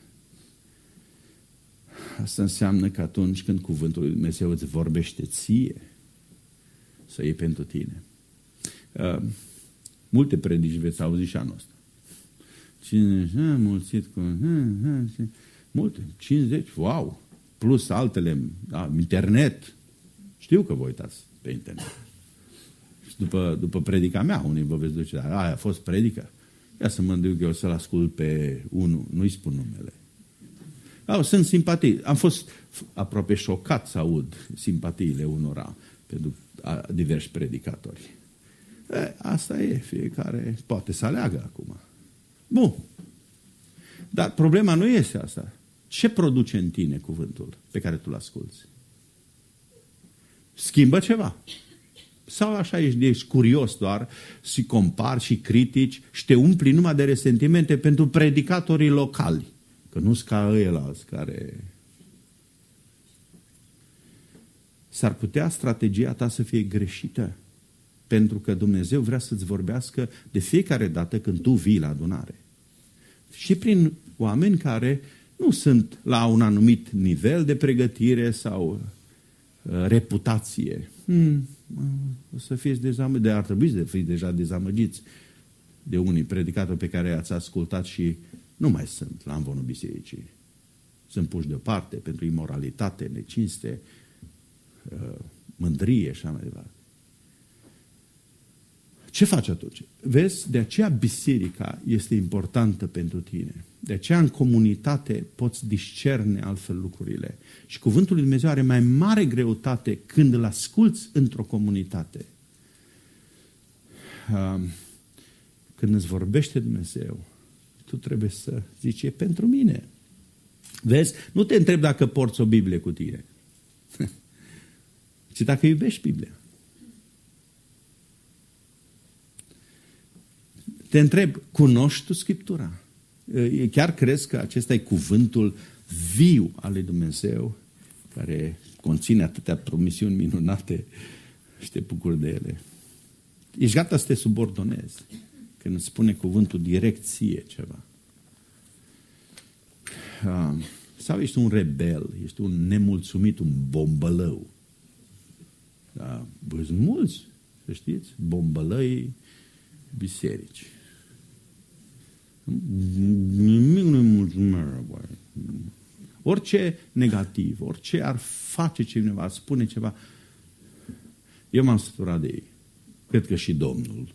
Asta înseamnă că atunci când cuvântul lui Dumnezeu îți vorbește ție, să iei pentru tine. Uh, multe predici veți auzi și anul ăsta. cincizeci, a, mulțit cu... A, a, multe, cincizeci, wow! Plus altele, da, internet. Știu că vă uitați pe internet. Și după, după predica mea, unii vă veți duce, dar aia a fost predică. Ia să mă duc eu să-l ascult pe unul, nu-i spun numele. Au, sunt simpatii. Am fost aproape șocat să aud simpatiile unora pentru diversi predicatori. E, asta e, fiecare poate să aleagă acum. Bun. Dar problema nu este asta. Ce produce în tine cuvântul pe care tu-l asculți? Schimbă ceva? Sau așa ești, ești curios doar și compari și critici și te umpli numai de resentimente pentru predicatorii locali? Că nu-s ca ăilalți care... S-ar putea strategia ta să fie greșită, pentru că Dumnezeu vrea să-ți vorbească de fiecare dată când tu vii la adunare. Și prin oameni care nu sunt la un anumit nivel de pregătire sau uh, reputație. Hmm, o să fiți dezamăgiți, de ar trebui să fiți deja dezamăgiți de unii predicatori pe care ați ascultat și nu mai sunt la amvonul bisericii. Sunt puși deoparte pentru imoralitate, necinste, mândrie și așa mai departe. Ce faci atunci? Vezi, de aceea biserica este importantă pentru tine. De aceea în comunitate poți discerne altfel lucrurile. Și cuvântul lui Dumnezeu are mai mare greutate când îl asculți într-o comunitate. Când îți vorbește Dumnezeu, tu trebuie să zici, e pentru mine. Vezi? Nu te întreb dacă porți o Biblie cu tine. ci dacă iubești Biblia. Te întreb, cunoști tu Scriptura? Chiar crezi că acesta e cuvântul viu al lui Dumnezeu, care conține atâtea promisiuni minunate și te bucuri de ele? Ești gata să te subordonezi când îți spune cuvântul direct ție ceva? Sau ești un rebel, ești un nemulțumit, un bombălău? Da, sunt mulți, să știți, bombălăi biserici. Nimic nu-i mulțumesc. Orice negativ, orice ar face cineva, ar spune ceva, eu m-am săturat de ei. Cred că și Domnul.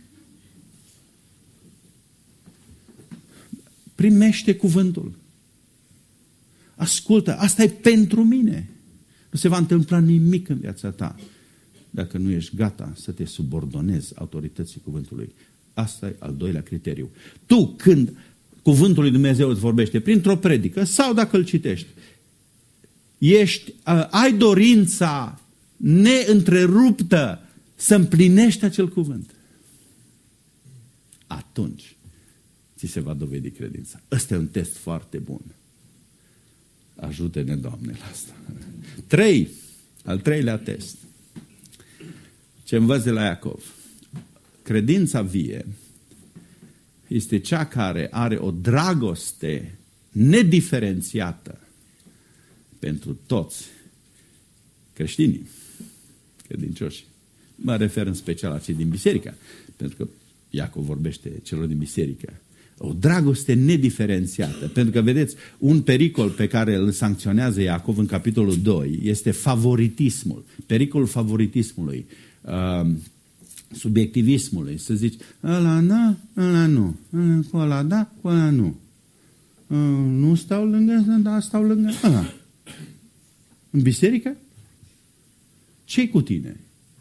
Primește cuvântul. Ascultă, asta e pentru mine. Nu se va întâmpla nimic în viața ta dacă nu ești gata să te subordonezi autorității cuvântului. Asta e al doilea criteriu. Tu, când cuvântul lui Dumnezeu îți vorbește printr-o predică sau dacă îl citești, ești, ai dorința neîntreruptă să împlinești acel cuvânt. atunci ți se va dovedi credința. Ăsta e un test foarte bun. Ajută-ne, Doamne, la asta. Trei. Al treilea test. Ce învăț de la Iacov. Credința vie este cea care are o dragoste nediferențiată pentru toți creștinii, credincioși. Mă refer în special la cei din biserică, pentru că Iacov vorbește celor din biserică. O dragoste nediferențiată. Pentru că, vedeți, un pericol pe care îl sancționează Iacov în capitolul doi este favoritismul. Pericolul favoritismului, uh, subiectivismului. Să zici, ăla da, ăla nu. Ăla cu ăla da, cu ăla nu. Uh, nu stau lângă, da, stau lângă ăla. În biserică? Ce-i cu tine?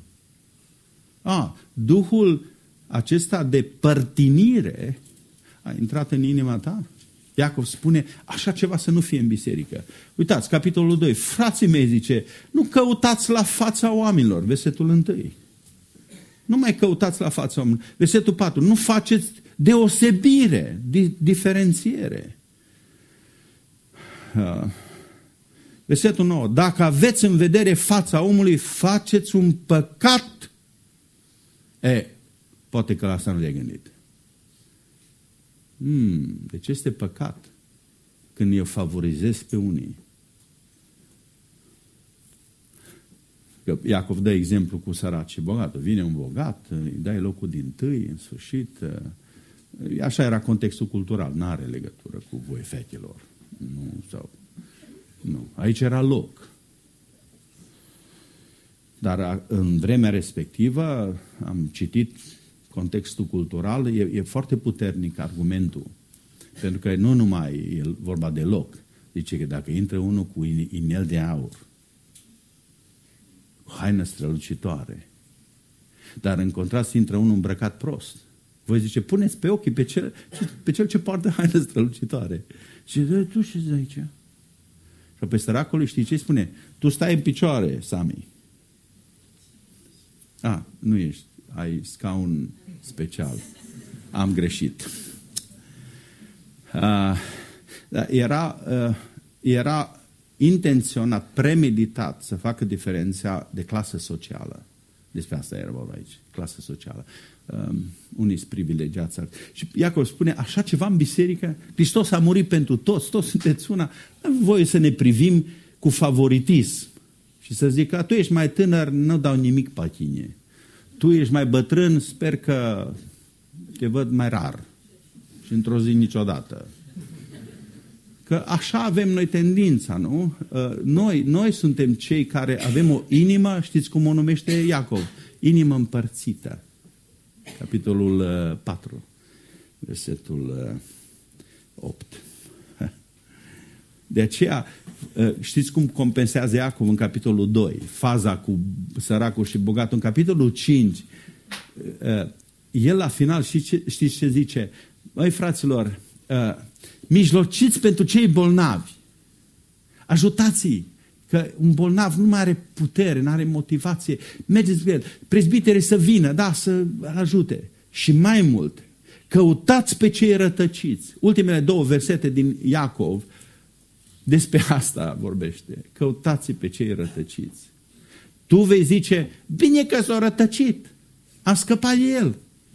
A, Duhul acesta de părtinire a intrat în inima ta? Iacov spune, așa ceva să nu fie în biserică. Uitați, capitolul doi, frații mei, zice, nu căutați la fața oamenilor, versetul unu. Nu mai căutați la fața oamenilor. Versetul patru, nu faceți deosebire, diferențiere. Versetul nouă, dacă aveți în vedere fața omului, faceți un păcat. E, poate că la asta nu le-ai gândit. Hmm, deci este păcat când eu favorizez pe unii. Că Iacov dă exemplu cu sărac și bogat. Vine un bogat, îi dai locul dintâi, în sfârșit. Așa era contextul cultural, n-are legătură cu voi, fetelor. Nu, sau, nu. Aici era loc. Dar în vremea respectivă am citit contextul cultural, e, e foarte puternic argumentul. Pentru că nu numai e vorba de loc. Zice că dacă intră unul cu inel de aur, cu haină strălucitoare, dar în contrast intră unul îmbrăcat prost, voi zice, puneți pe ochii pe cel, pe cel ce poartă haină strălucitoare. Și zice, tu ce zici aici? Și pe săracul știi ce spune? Tu stai în picioare, Sami. A, nu ești. Ai scaun special. Am greșit. Uh, era, uh, era intenționat, premeditat să facă diferența de clasă socială. Despre asta era vorba aici, clasă socială. Um, unii sunt privilegiați. Și Iacov spune, așa ceva în biserică, Hristos a murit pentru toți, toți sunteți una, nu voie să ne privim cu favoritism și să zic că tu ești mai tânăr, nu dau nimic pe tine. Tu ești mai bătrân, sper că te văd mai rar și într-o zi niciodată. Că așa avem noi tendința, nu? Noi, noi suntem cei care avem o inimă, știți cum o numește Iacov? Inimă împărțită. Capitolul patru, versetul opt. De aceea, știți cum compensează Iacov în capitolul doi, faza cu săracul și bogatul. În capitolul cinci, el la final, știți ce zice? Băi, fraților, mijlociți pentru cei bolnavi. Ajutați-i. Că un bolnav nu mai are putere, nu are motivație. Mergeți pe el. Prezbiterii să vină, da, să ajute. Și mai mult, căutați pe cei rătăciți. Ultimele două versete din Iacov despre asta vorbește. Căutați pe cei rătăciți. Tu vei zice, bine că s-a rătăcit. A scăpat el.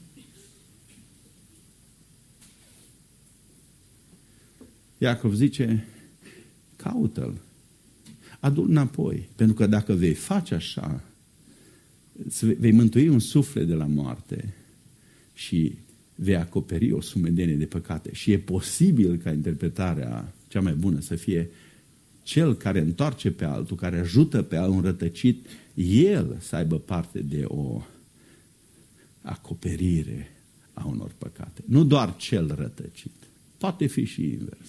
Iacov zice, caută-l. Adu-l înapoi. Pentru că dacă vei face așa, vei mântui un suflet de la moarte și vei acoperi o sumedenie de păcate. Și e posibil ca interpretarea cea mai bună să fie cel care întoarce pe altul, care ajută pe un rătăcit, el să aibă parte de o acoperire a unor păcate. Nu doar cel rătăcit. Poate fi și invers.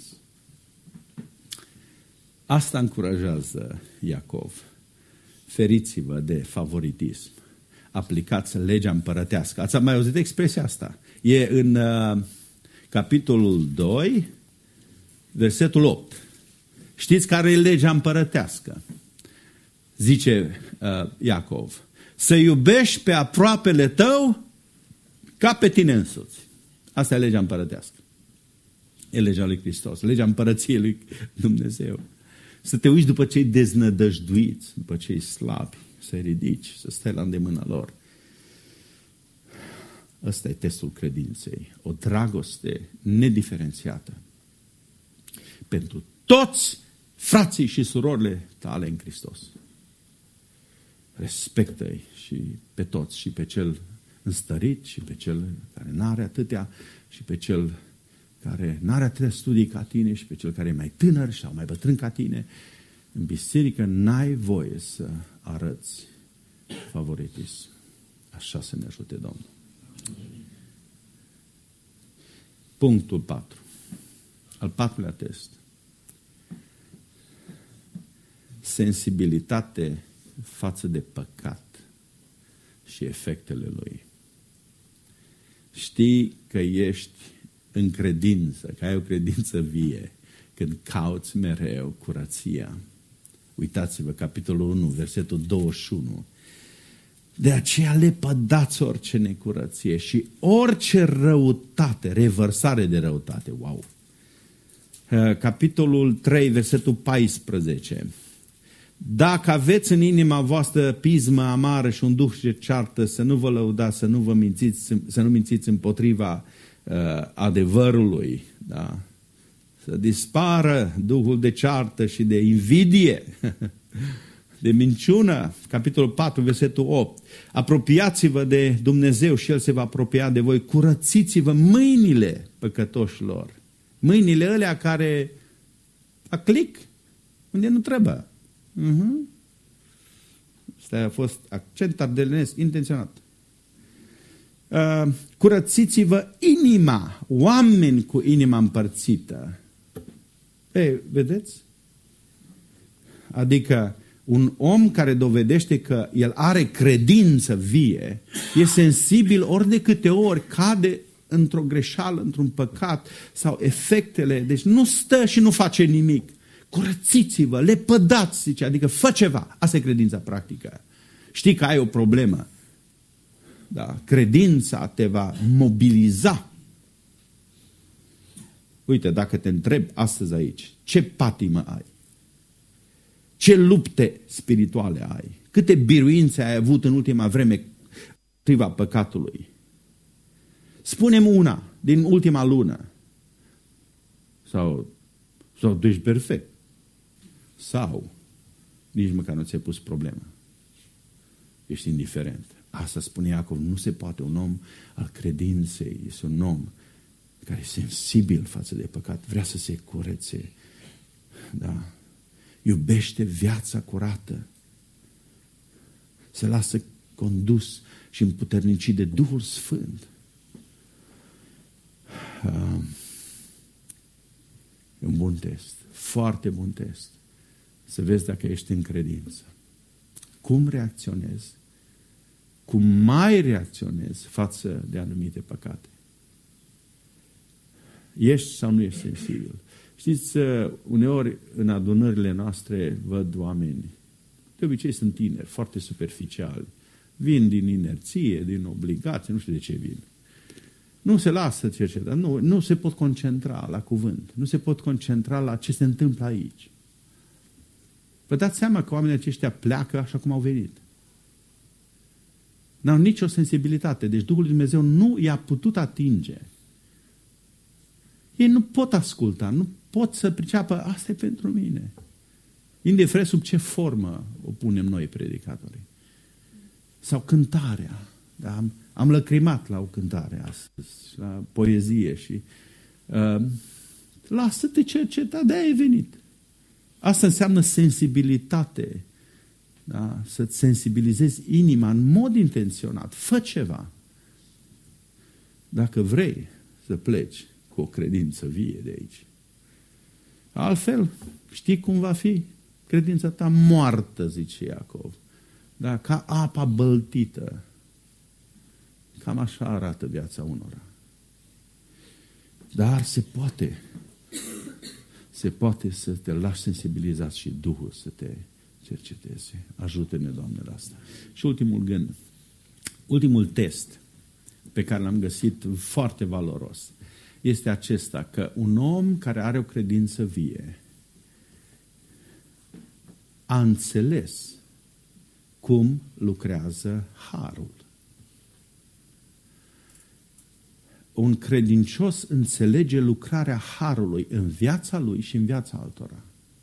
Asta încurajează Iacov. Feriți-vă de favoritism. Aplicați legea împărătească. Ați mai auzit expresia asta? E în uh, capitolul doi, versetul opt. Știți care e legea împărătească? Zice uh, Iacov. Să iubești pe aproapele tău ca pe tine însuți. Asta e legea împărătească. E legea lui Hristos, legea împărăției lui Dumnezeu. Să te uiți după cei deznădăjduiți, după cei slabi, să-i ridici, să stai la îndemâna lor. Ăsta e testul credinței. O dragoste nediferențiată pentru toți frații și surorile tale în Hristos. Respectă-i și pe toți, și pe cel înstărit, și pe cel care n-are atâtea, și pe cel care n-are atâtea studii ca tine, și pe cel care e mai tânăr sau mai bătrân ca tine. În biserică n-ai voie să arăți favoritism. Așa să ne ajute Domnul. Punctul patru. Al patrulea test. Sensibilitate față de păcat și efectele lui. Știi că ești în credință, că ai o credință vie, când cauți mereu curăția. Uitați-vă, capitolul unu, versetul douăzeci și unu. De aceea lepădați orice necurăție și orice răutate, revărsare de răutate. Wow! Capitolul trei, versetul paisprezece. Dacă aveți în inima voastră pismă amară și un duh ce ceartă, să nu vă lăudați, să nu vă mințiți, să nu mințiți împotriva uh, adevărului, da? Să dispară duhul de ceartă și de invidie, de minciună. Capitolul patru, versetul opt. Apropiați-vă de Dumnezeu și El se va apropia de voi. Curățiți-vă mâinile păcătoșilor. Mâinile alea care fac click unde nu trebuie. Uh-huh. Asta a fost accent ardelenesc intenționat. Uh, curățiți-vă inima, oameni cu inima împărțită. Ei, vedeți? Adică un om care dovedește că el are credință vie, e sensibil ori de câte ori cade într-o greșeală, într-un păcat sau efectele, deci nu stă și nu face nimic. Curățiți-vă, lepădați, zice, adică fă ceva. Asta e credința practică. Știi că ai o problemă. Da? Credința te va mobiliza. Uite, dacă te întreb astăzi aici, ce patimă ai? Ce lupte spirituale ai? Câte biruințe ai avut în ultima vreme împotriva păcatului? Spune-mi una din ultima lună. Sau, sau tu ești perfect. Sau nici măcar nu ți-ai pus problema. Ești indiferent. Asta spune Iacov, nu se poate. Un om al credinței este un om care e sensibil față de păcat, vrea să se curețe. Da. Iubește viața curată. Se lasă condus și împuternicit de Duhul Sfânt. Uh, e un bun test. Foarte bun test. Să vezi dacă ești în credință. Cum reacționezi? Cum mai reacționezi față de anumite păcate? Ești sau nu ești sensibil? Știți, uneori în adunările noastre văd oameni, de obicei sunt tineri, foarte superficiali, vin din inerție, din obligație, nu știu de ce vin. Nu se lasă cerceta, nu, nu se pot concentra la cuvânt, nu se pot concentra la ce se întâmplă aici. Vă dați seama că oamenii aceștia pleacă așa cum au venit. N-au nicio sensibilitate, deci Duhul lui Dumnezeu nu i-a putut atinge. Ei nu pot asculta, nu pot să priceapă, asta e pentru mine. Indiferent sub ce formă o punem noi, predicatorii. Sau cântarea. Da? Am, am lăcrimat la o cântare astăzi, la poezie și uh, lasă-te cerceta, de-aia ai venit. Asta înseamnă sensibilitate. Da? Să-ți sensibilizezi inima în mod intenționat. Fă ceva. Dacă vrei să pleci cu o credință vie de aici. Altfel, știi cum va fi? Credința ta moartă, zice Iacov. Da? Ca apa băltită. Cam așa arată viața unora. Dar se poate. Se poate să te lași sensibilizat și Duhul să te cerceteze. Ajută-ne, Doamne, la asta. Și ultimul gând. Ultimul test. pe care l-am găsit foarte valoros este acesta, că un om care are o credință vie a înțeles cum lucrează harul. Un credincios înțelege lucrarea harului în viața lui și în viața altora.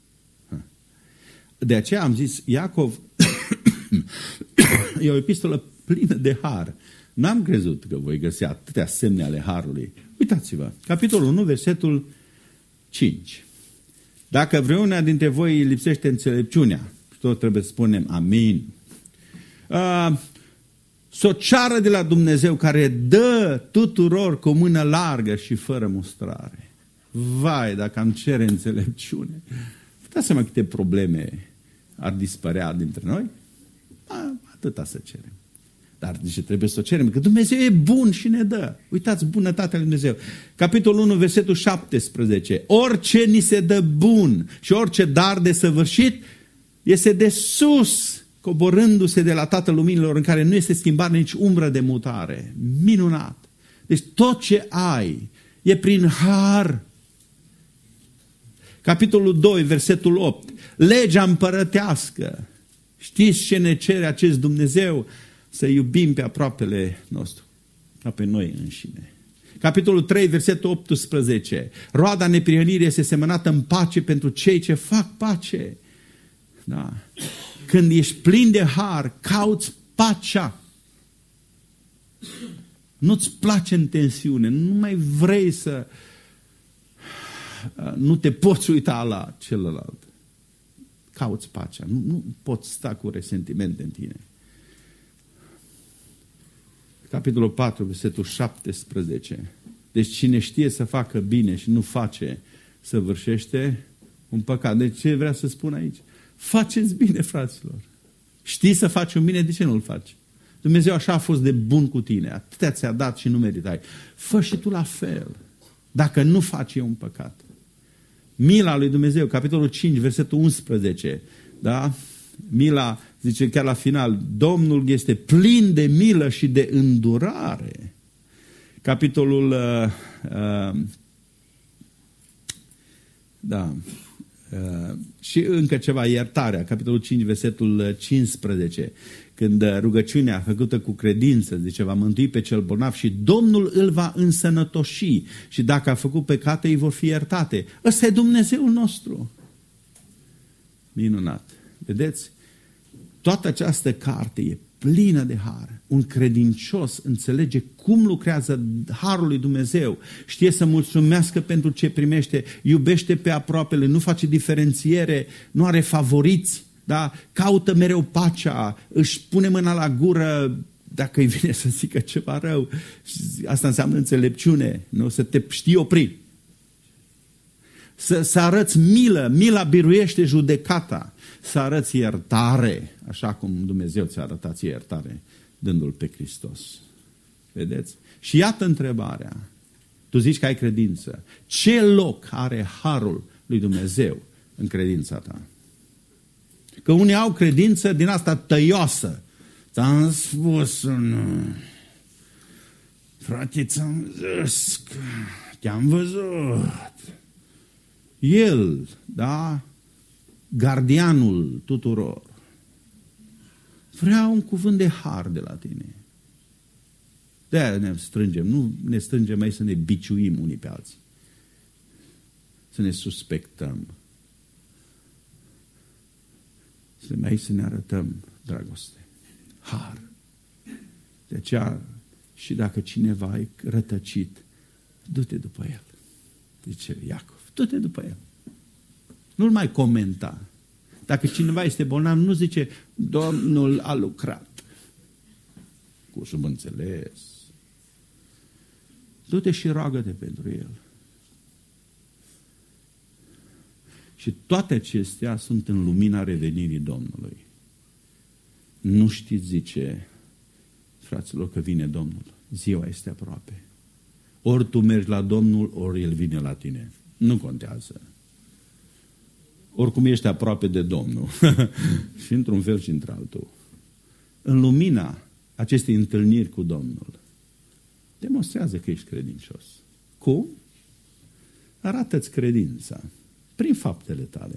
De aceea am zis, Iacov e o epistolă plină de har. N-am crezut că voi găsi atâtea semne ale harului. Uitați-vă, capitolul unu, versetul cinci. Dacă vreuna dintre voi lipsește înțelepciunea, tot trebuie să spunem amin. Uh, să o ceară de la Dumnezeu care dă tuturor cu mână largă și fără mustrare. Vai, dacă am cere înțelepciune. Dați seama câte probleme ar dispărea dintre noi? A, atâta să cerem. Dar de ce trebuie să o cerem? Că Dumnezeu e bun și ne dă. Uitați bunătatea lui Dumnezeu. Capitolul unu, versetul șaptesprezece. Orice ni se dă bun și orice dar de săvârșit este de sus, coborându-se de la Tatăl Luminilor, în care nu este schimbare nici umbră de mutare. Minunat! Deci tot ce ai e prin har. Capitolul doi, versetul opt. Legea împărătească. Știți ce ne cere acest Dumnezeu? Să iubim pe aproapele nostru, ca pe noi înșine. Capitolul trei, versetul optsprezece. Roada neprihănirii este semănată în pace pentru cei ce fac pace. Da. Când ești plin de har, cauți pacea. Nu-ți place în tensiune, nu mai vrei să... Nu te poți uita la celălalt. Cauți pacea. Nu, nu poți sta cu resentimente în tine. Capitolul patru, versetul șaptesprezece. Deci cine știe să facă bine și nu face, săvârșește un păcat. Deci ce vrea să spun aici? Faceți bine, fraților. Știi să faci un bine, de ce nu-l faci? Dumnezeu așa a fost de bun cu tine. Atâtea ți-a dat și nu meritai. Fă și tu la fel. Dacă nu faci, e un păcat. Mila lui Dumnezeu, capitolul cinci, versetul unsprezece. Da? Mila, zice chiar la final, Domnul este plin de milă și de îndurare. Capitolul uh, uh, da uh, și încă ceva, iertarea, capitolul cinci, versetul cincisprezece, când rugăciunea făcută cu credință, zice, va mântui pe cel bolnav și Domnul îl va însănătoși și dacă a făcut păcate, îi vor fi iertate. Ăsta e Dumnezeul nostru. Minunat. Vedeți? Toată această carte e plină de har. Un credincios înțelege cum lucrează harul lui Dumnezeu, știe să mulțumească pentru ce primește, iubește pe aproapele, nu face diferențiere, nu are favoriți, da? Caută mereu pacea, își pune mâna la gură dacă îi vine să zică ceva rău. Asta înseamnă înțelepciune, nu? Să te știi opri. Să, să arăți milă, mila biruiește judecata. Să arăți iertare, așa cum Dumnezeu ți-a arătat ție iertare, dându-L pe Hristos. Vedeți? Și iată întrebarea. Tu zici că ai credință. Ce loc are harul lui Dumnezeu în credința ta? Că unii au credință din asta tăioasă. Ți-am spus, nu. Frate, ți-am zis că te-am văzut. El, da? Gardianul tuturor. Vrea un cuvânt de har de la tine. De-aia ne strângem. Nu ne strângem aici să ne biciuim unii pe alții. Să ne suspectăm. Suntem aici să ne arătăm dragoste. Har. De aceea, și dacă cineva e rătăcit, du-te după el. Zice Iacov, du-te după el. Nu-l mai comenta. Dacă cineva este bolnav, nu zice, Domnul a lucrat. Cu subînțeles. Du-te și roagă-te pentru el. Și toate acestea sunt în lumina revenirii Domnului. Nu știți, zice, fraților, că vine Domnul. Ziua este aproape. Ori tu mergi la Domnul, ori El vine la tine. Nu contează. Oricum ești aproape de Domnul. Și într-un fel și într-altul. În lumina acestei întâlniri cu Domnul, demonstrează că ești credincios. Cum? Arată-ți credința prin faptele tale.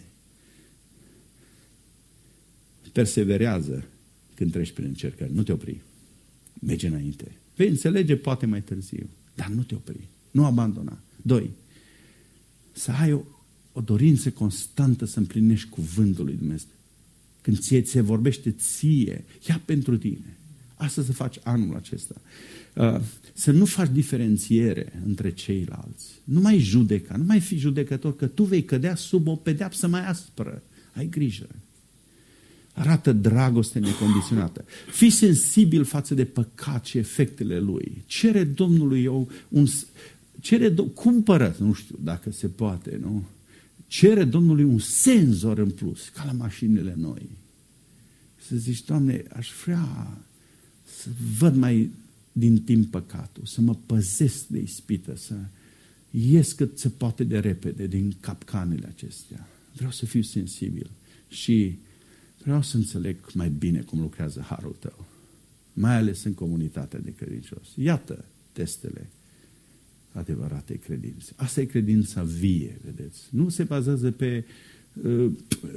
Perseverează când treci prin încercări. Nu te opri. Merge înainte. Vei înțelege poate mai târziu, dar nu te opri. Nu abandona. Doi. Să ai o, o dorință constantă să împlinești cuvântul lui Dumnezeu. Când ție ți se vorbește ție, ia pentru tine. Asta să faci anul acesta. Uh, să nu faci diferențiere între ceilalți. Nu mai judeca, nu mai fi judecător, că tu vei cădea sub o pedeapsă mai aspră. Ai grijă. Arată dragoste necondiționată. Fii sensibil față de păcat și efectele lui. Cere Domnului eu un... Cere, cumpără, nu știu dacă se poate, nu? Cere Domnului un senzor în plus, ca la mașinile noi. Să zici, Doamne, aș vrea să văd mai din timp păcatul, să mă păzesc de ispită, să ies cât se poate de repede din capcanele acestea. Vreau să fiu sensibil și vreau să înțeleg mai bine cum lucrează harul tău, mai ales în comunitatea de credincioși. Iată testele adevăratei credințe. Asta e credința vie, vedeți. Nu se bazează pe uh,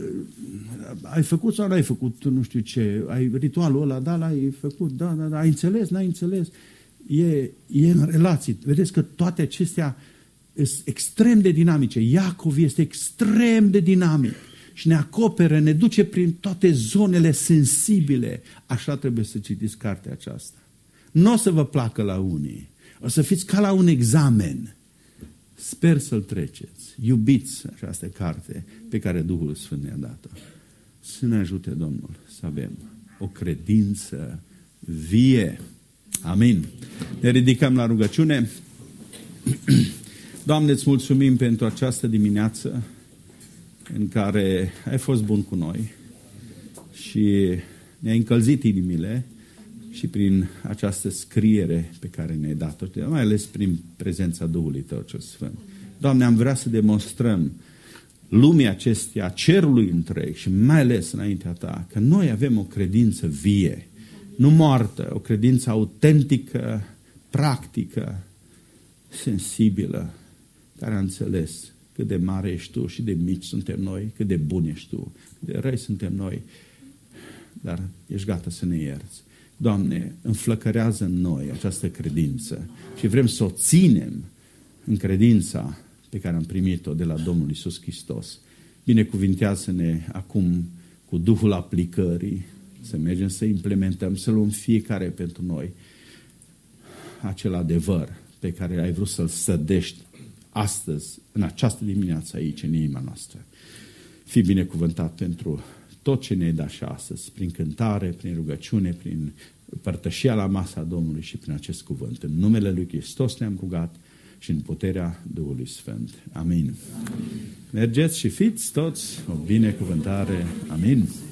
ai făcut sau n-ai făcut nu știu ce, ai ritualul ăla, da, l-ai făcut, da, da, da, ai înțeles, n-ai înțeles. E, e în relații. Vedeți că toate acestea sunt extrem de dinamice. Iacov este extrem de dinamic și ne acoperă, ne duce prin toate zonele sensibile. Așa trebuie să citiți cartea aceasta. Nu o să vă placă la unii. O să fiți ca la un examen. Sper să-l treceți. Iubiți această carte pe care Duhul Sfânt ne-a dat-o. Să ne ajute Domnul să avem o credință vie. Amin. Ne ridicăm la rugăciune. Doamne, îți mulțumim pentru această dimineață în care ai fost bun cu noi și ne-ai încălzit inimile și prin această scriere pe care ne-ai dat-o, mai ales prin prezența Duhului Tău cel Sfânt. Doamne, am vrea să demonstrăm lumii acesteia, cerului întreg și mai ales înaintea Ta, că noi avem o credință vie, nu moartă, o credință autentică, practică, sensibilă, care a înțeles cât de mare ești Tu și de mici suntem noi, cât de buni ești Tu, cât de răi suntem noi, dar ești gata să ne ierți. Doamne, înflăcărează în noi această credință și vrem să o ținem în credința pe care am primit-o de la Domnul Iisus Hristos. Binecuvintează-ne acum cu Duhul aplicării, să mergem să implementăm, să luăm fiecare pentru noi acel adevăr pe care ai vrut să-l sădești astăzi, în această dimineață aici, în inima noastră. Fii binecuvântat pentru tot ce ne-ai dat și astăzi, prin cântare, prin rugăciune, prin părtășia la masa Domnului și prin acest cuvânt. În numele Lui Hristos ne-am rugat și în puterea Duhului Sfânt. Amin. Amin. Mergeți și fiți toți o binecuvântare. Amin.